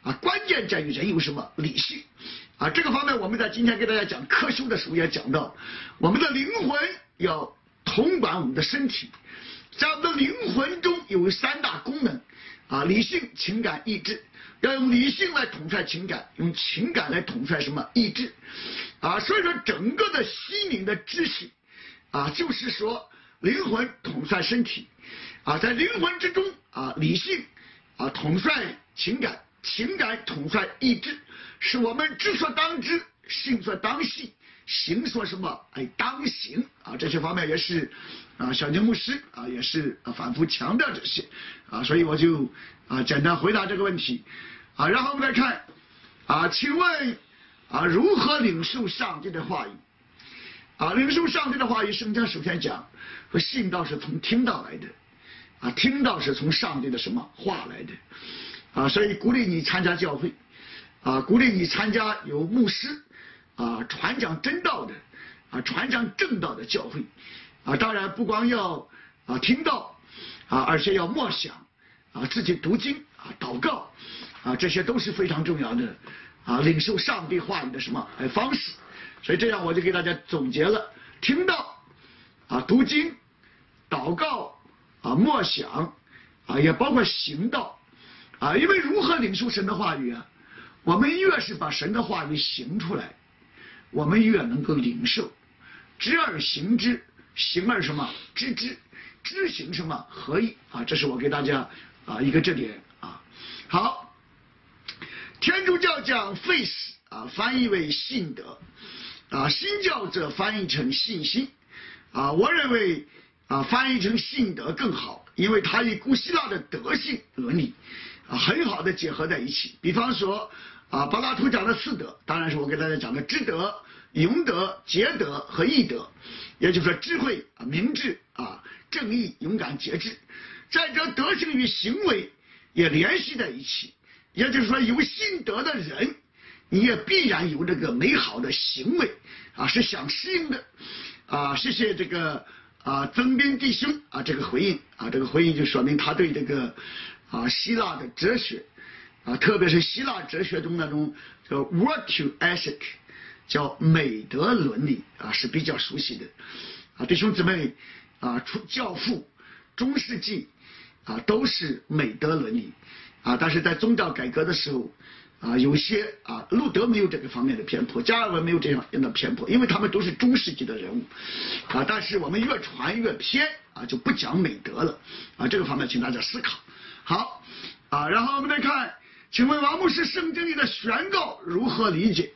啊，关键在于人有什么理性啊。这个方面我们在今天给大家讲科修的时候也讲到，我们的灵魂要统管我们的身体，在我们的灵魂中有三大功能啊，理性、情感、意志。要用理性来统帅情感，用情感来统帅什么意志啊？所以说整个的心灵的知识啊，就是说灵魂统帅身体啊，在灵魂之中啊，理性啊统帅情感，情感统帅意志，是我们知所当知，行所当行，行所什么哎当行啊，这些方面也是啊小宁牧师啊也是啊反复强调这些啊，所以我就啊简单回答这个问题啊，然后我们来看啊，请问啊如何领受上帝的话语啊？领受上帝的话语，圣经首先讲说信道是从听到来的啊，听到是从上帝的什么话来的啊，所以鼓励你参加教会啊，鼓励你参加有牧师啊传讲真道的啊传讲正道的教会啊，当然不光要啊听到啊，而且要默想啊，自己读经啊祷告啊，这些都是非常重要的啊领受上帝话语的什么哎方式。所以这样我就给大家总结了，听到啊读经祷告啊默想啊，也包括行道啊，因为如何领受神的话语啊，我们越是把神的话语行出来，我们越能够领受。知而行之，行而什么知之，知行什么合一啊，这是我给大家啊一个这点啊。好，天主教讲 faith 啊翻译为信德啊，新教者翻译成信心啊，我认为啊翻译成信德更好，因为它与古希腊的德性伦理啊很好的结合在一起。比方说啊柏拉图讲的四德，当然是我给大家讲的知德、勇德、节德和义德，也就是说智慧啊、明智啊、正义、勇敢、节制，在这德性与行为也联系在一起。也就是说，有信德的人，你也必然有这个美好的行为啊，是想适应的啊。谢谢这个啊曾斌弟兄啊这个回应啊，这个回应就说明他对这个啊希腊的哲学啊，特别是希腊哲学中那种叫 virtue ethic， 叫美德伦理啊是比较熟悉的啊。弟兄姊妹啊，出教父、中世纪啊都是美德伦理啊，但是在宗教改革的时候啊，有些啊，路德没有这个方面的偏颇，加尔文没有这样的偏颇，因为他们都是中世纪的人物啊。但是我们越传越偏啊，就不讲美德了啊。这个方面请大家思考。好啊，然后我们再看，请问王牧师，圣经里的宣告如何理解？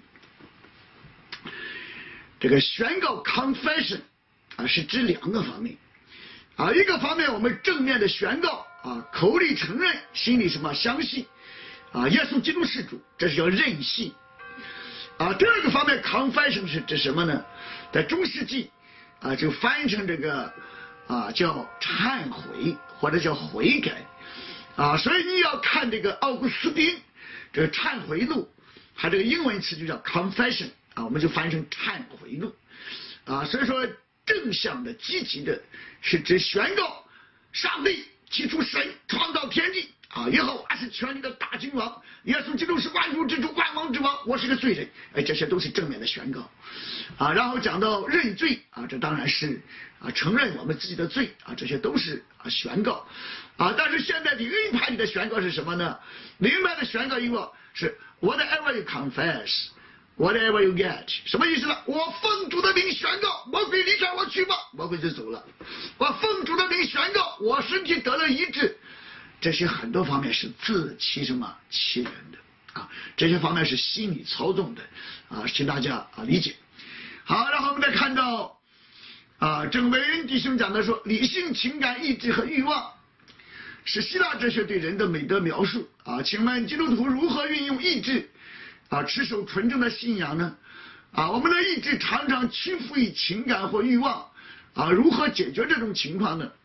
这个宣告 confession 啊，是指两个方面啊，一个方面我们正面的宣告啊，口里承认，心里什么相信。啊，耶稣基督是主，这是叫任性。啊，第二个方面 confession 是指什么呢？在中世纪啊，就翻译成这个啊叫忏悔或者叫悔改啊，所以你要看这个奥古斯丁这个忏悔录，它这个英文词就叫 confession 啊，我们就翻译成忏悔录啊。所以说正向的、积极的，是指宣告上帝起初神创造天地。啊，耶和华是全地的大君王，耶稣基督是万主之主、万王之王，我是个罪人，哎，这些都是正面的宣告，啊，然后讲到认罪啊，这当然是啊承认我们自己的罪啊，这些都是啊宣告，啊，但是现在的灵派里的宣告是什么呢？灵派的宣告英文是 whatever you confess。Whatever you get， 什么意思呢？我奉主的名宣告，魔鬼离开我去吧，魔鬼就走了。我奉主的名宣告，我身体得了医治。这些很多方面是自欺什么欺人的啊，这些方面是心理操纵的啊，请大家啊理解。好，然后我们再看到啊，郑伟恩弟兄讲的说，理性、情感、意志和欲望是希腊哲学对人的美德描述啊。请问基督徒如何运用意志啊，持守纯正的信仰呢？啊，我们的意志常常屈服于情感或欲望啊，如何解决这种情况呢？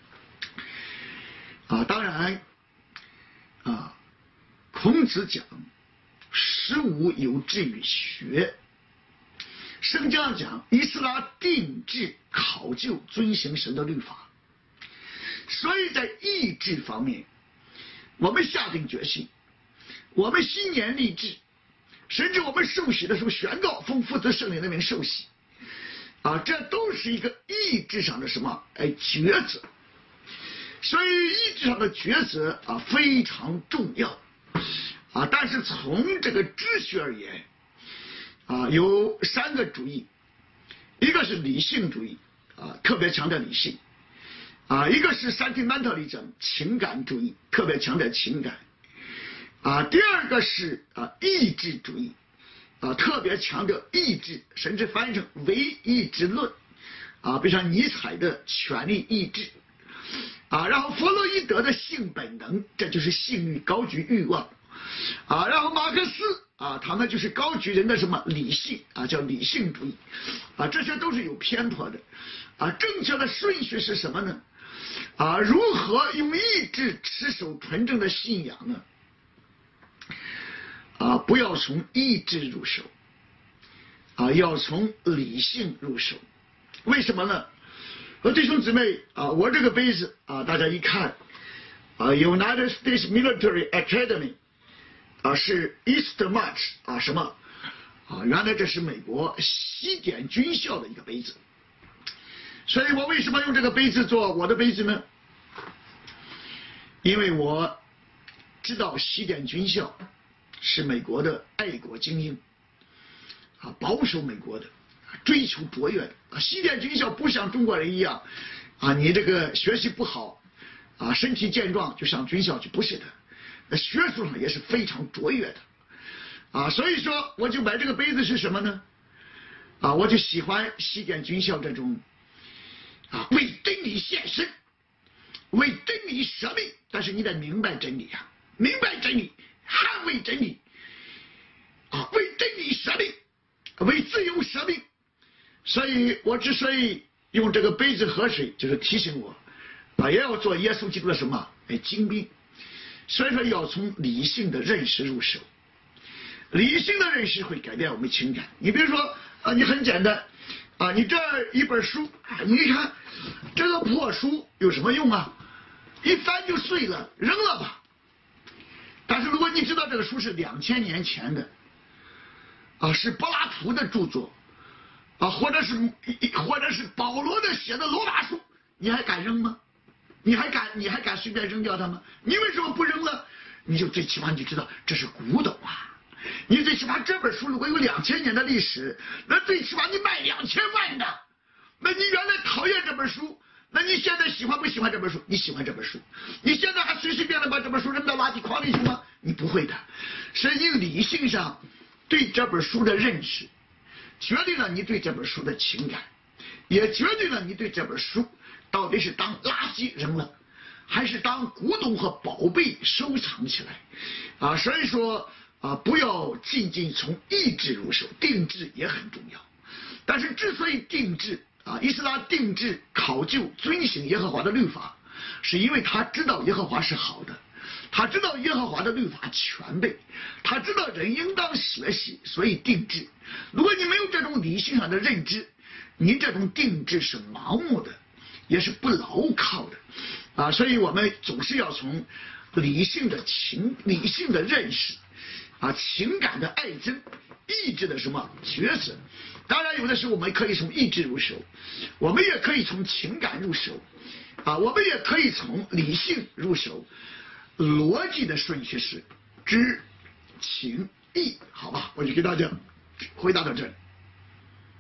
啊，当然，啊，孔子讲“食无有志于学”，圣经上讲“以斯拉定志考究遵行神的律法”，所以在意志方面，我们下定决心， 我们新年立志，甚至我们受洗的时候宣告奉父子圣灵的名受洗，啊，这都是一个意志上的什么？哎，抉择。所以意志上的抉择啊非常重要啊。但是从这个知识而言啊，有三个主义，一个是理性主义啊，特别强调理性啊；一个是 sentimentalism 情感主义，特别强调情感啊；第二个是啊意志主义啊，特别强调意志，甚至翻译成唯意志论啊，比如像尼采的权力意志啊，然后弗洛伊德的性本能，这就是性欲高举欲望啊，然后马克思啊，他们就是高举人的什么理性啊，叫理性主义啊，这些都是有偏颇的啊。正确的顺序是什么呢？啊，如何用意志持守纯正的信仰呢？啊，不要从意志入手啊，要从理性入手。为什么呢？和弟兄姊妹啊，我这个杯子啊，大家一看啊 ，United States Military Academy 啊，是 East March 啊什么啊？原来这是美国西点军校的一个杯子。所以我为什么用这个杯子做我的杯子呢？因为我知道西点军校是美国的爱国精英啊，保守美国的。追求卓越的啊，西点军校不像中国人一样啊，你这个学习不好啊，身体健壮就上军校去，不是的，那学术上也是非常卓越的啊。所以说，我就买这个杯子是什么呢？啊，我就喜欢西点军校这种啊，为真理献身，为真理舍命。但是你得明白真理啊，明白真理，捍卫真理啊，为真理舍命，为自由舍命。所以我之所以用这个杯子喝水，就是提醒我啊，也要做耶稣基督的什么哎精兵。所以说要从理性的认识入手，理性的认识会改变我们情感。你比如说啊，你很简单啊，你这一本书，你一看这个破书有什么用啊？一翻就碎了，扔了吧。但是如果你知道这个书是两千年前的啊，是柏拉图的著作。啊，或者是或者是保罗的写的罗马书，你还敢扔吗？你还敢你还敢随便扔掉它吗？你为什么不扔了？你就最起码你知道这是古董啊！你最起码这本书如果有两千年的历史，那最起码你卖两千万的。那你原来讨厌这本书，那你现在喜欢不喜欢这本书？你喜欢这本书，你现在还随随便便把这本书扔到垃圾筐里去吗？你不会的。所以你理性上对这本书的认识。决定了你对这本书的情感，也决定了你对这本书到底是当垃圾扔了，还是当古董和宝贝收藏起来啊。所以说啊，不要仅仅从意志入手，定制也很重要。但是之所以定制啊，伊斯兰定制考究遵行耶和华的律法，是因为他知道耶和华是好的。他知道耶和华的律法全备，他知道人应当学习，所以定制。如果你没有这种理性上的认知，你这种定制是盲目的，也是不牢靠的啊。所以我们总是要从理性的情、理性的认识啊、情感的爱憎、意志的什么抉择。当然，有的时候我们可以从意志入手，我们也可以从情感入手啊，我们也可以从理性入手。逻辑的顺序是知、情、义，好吧，我就给大家回答到这里。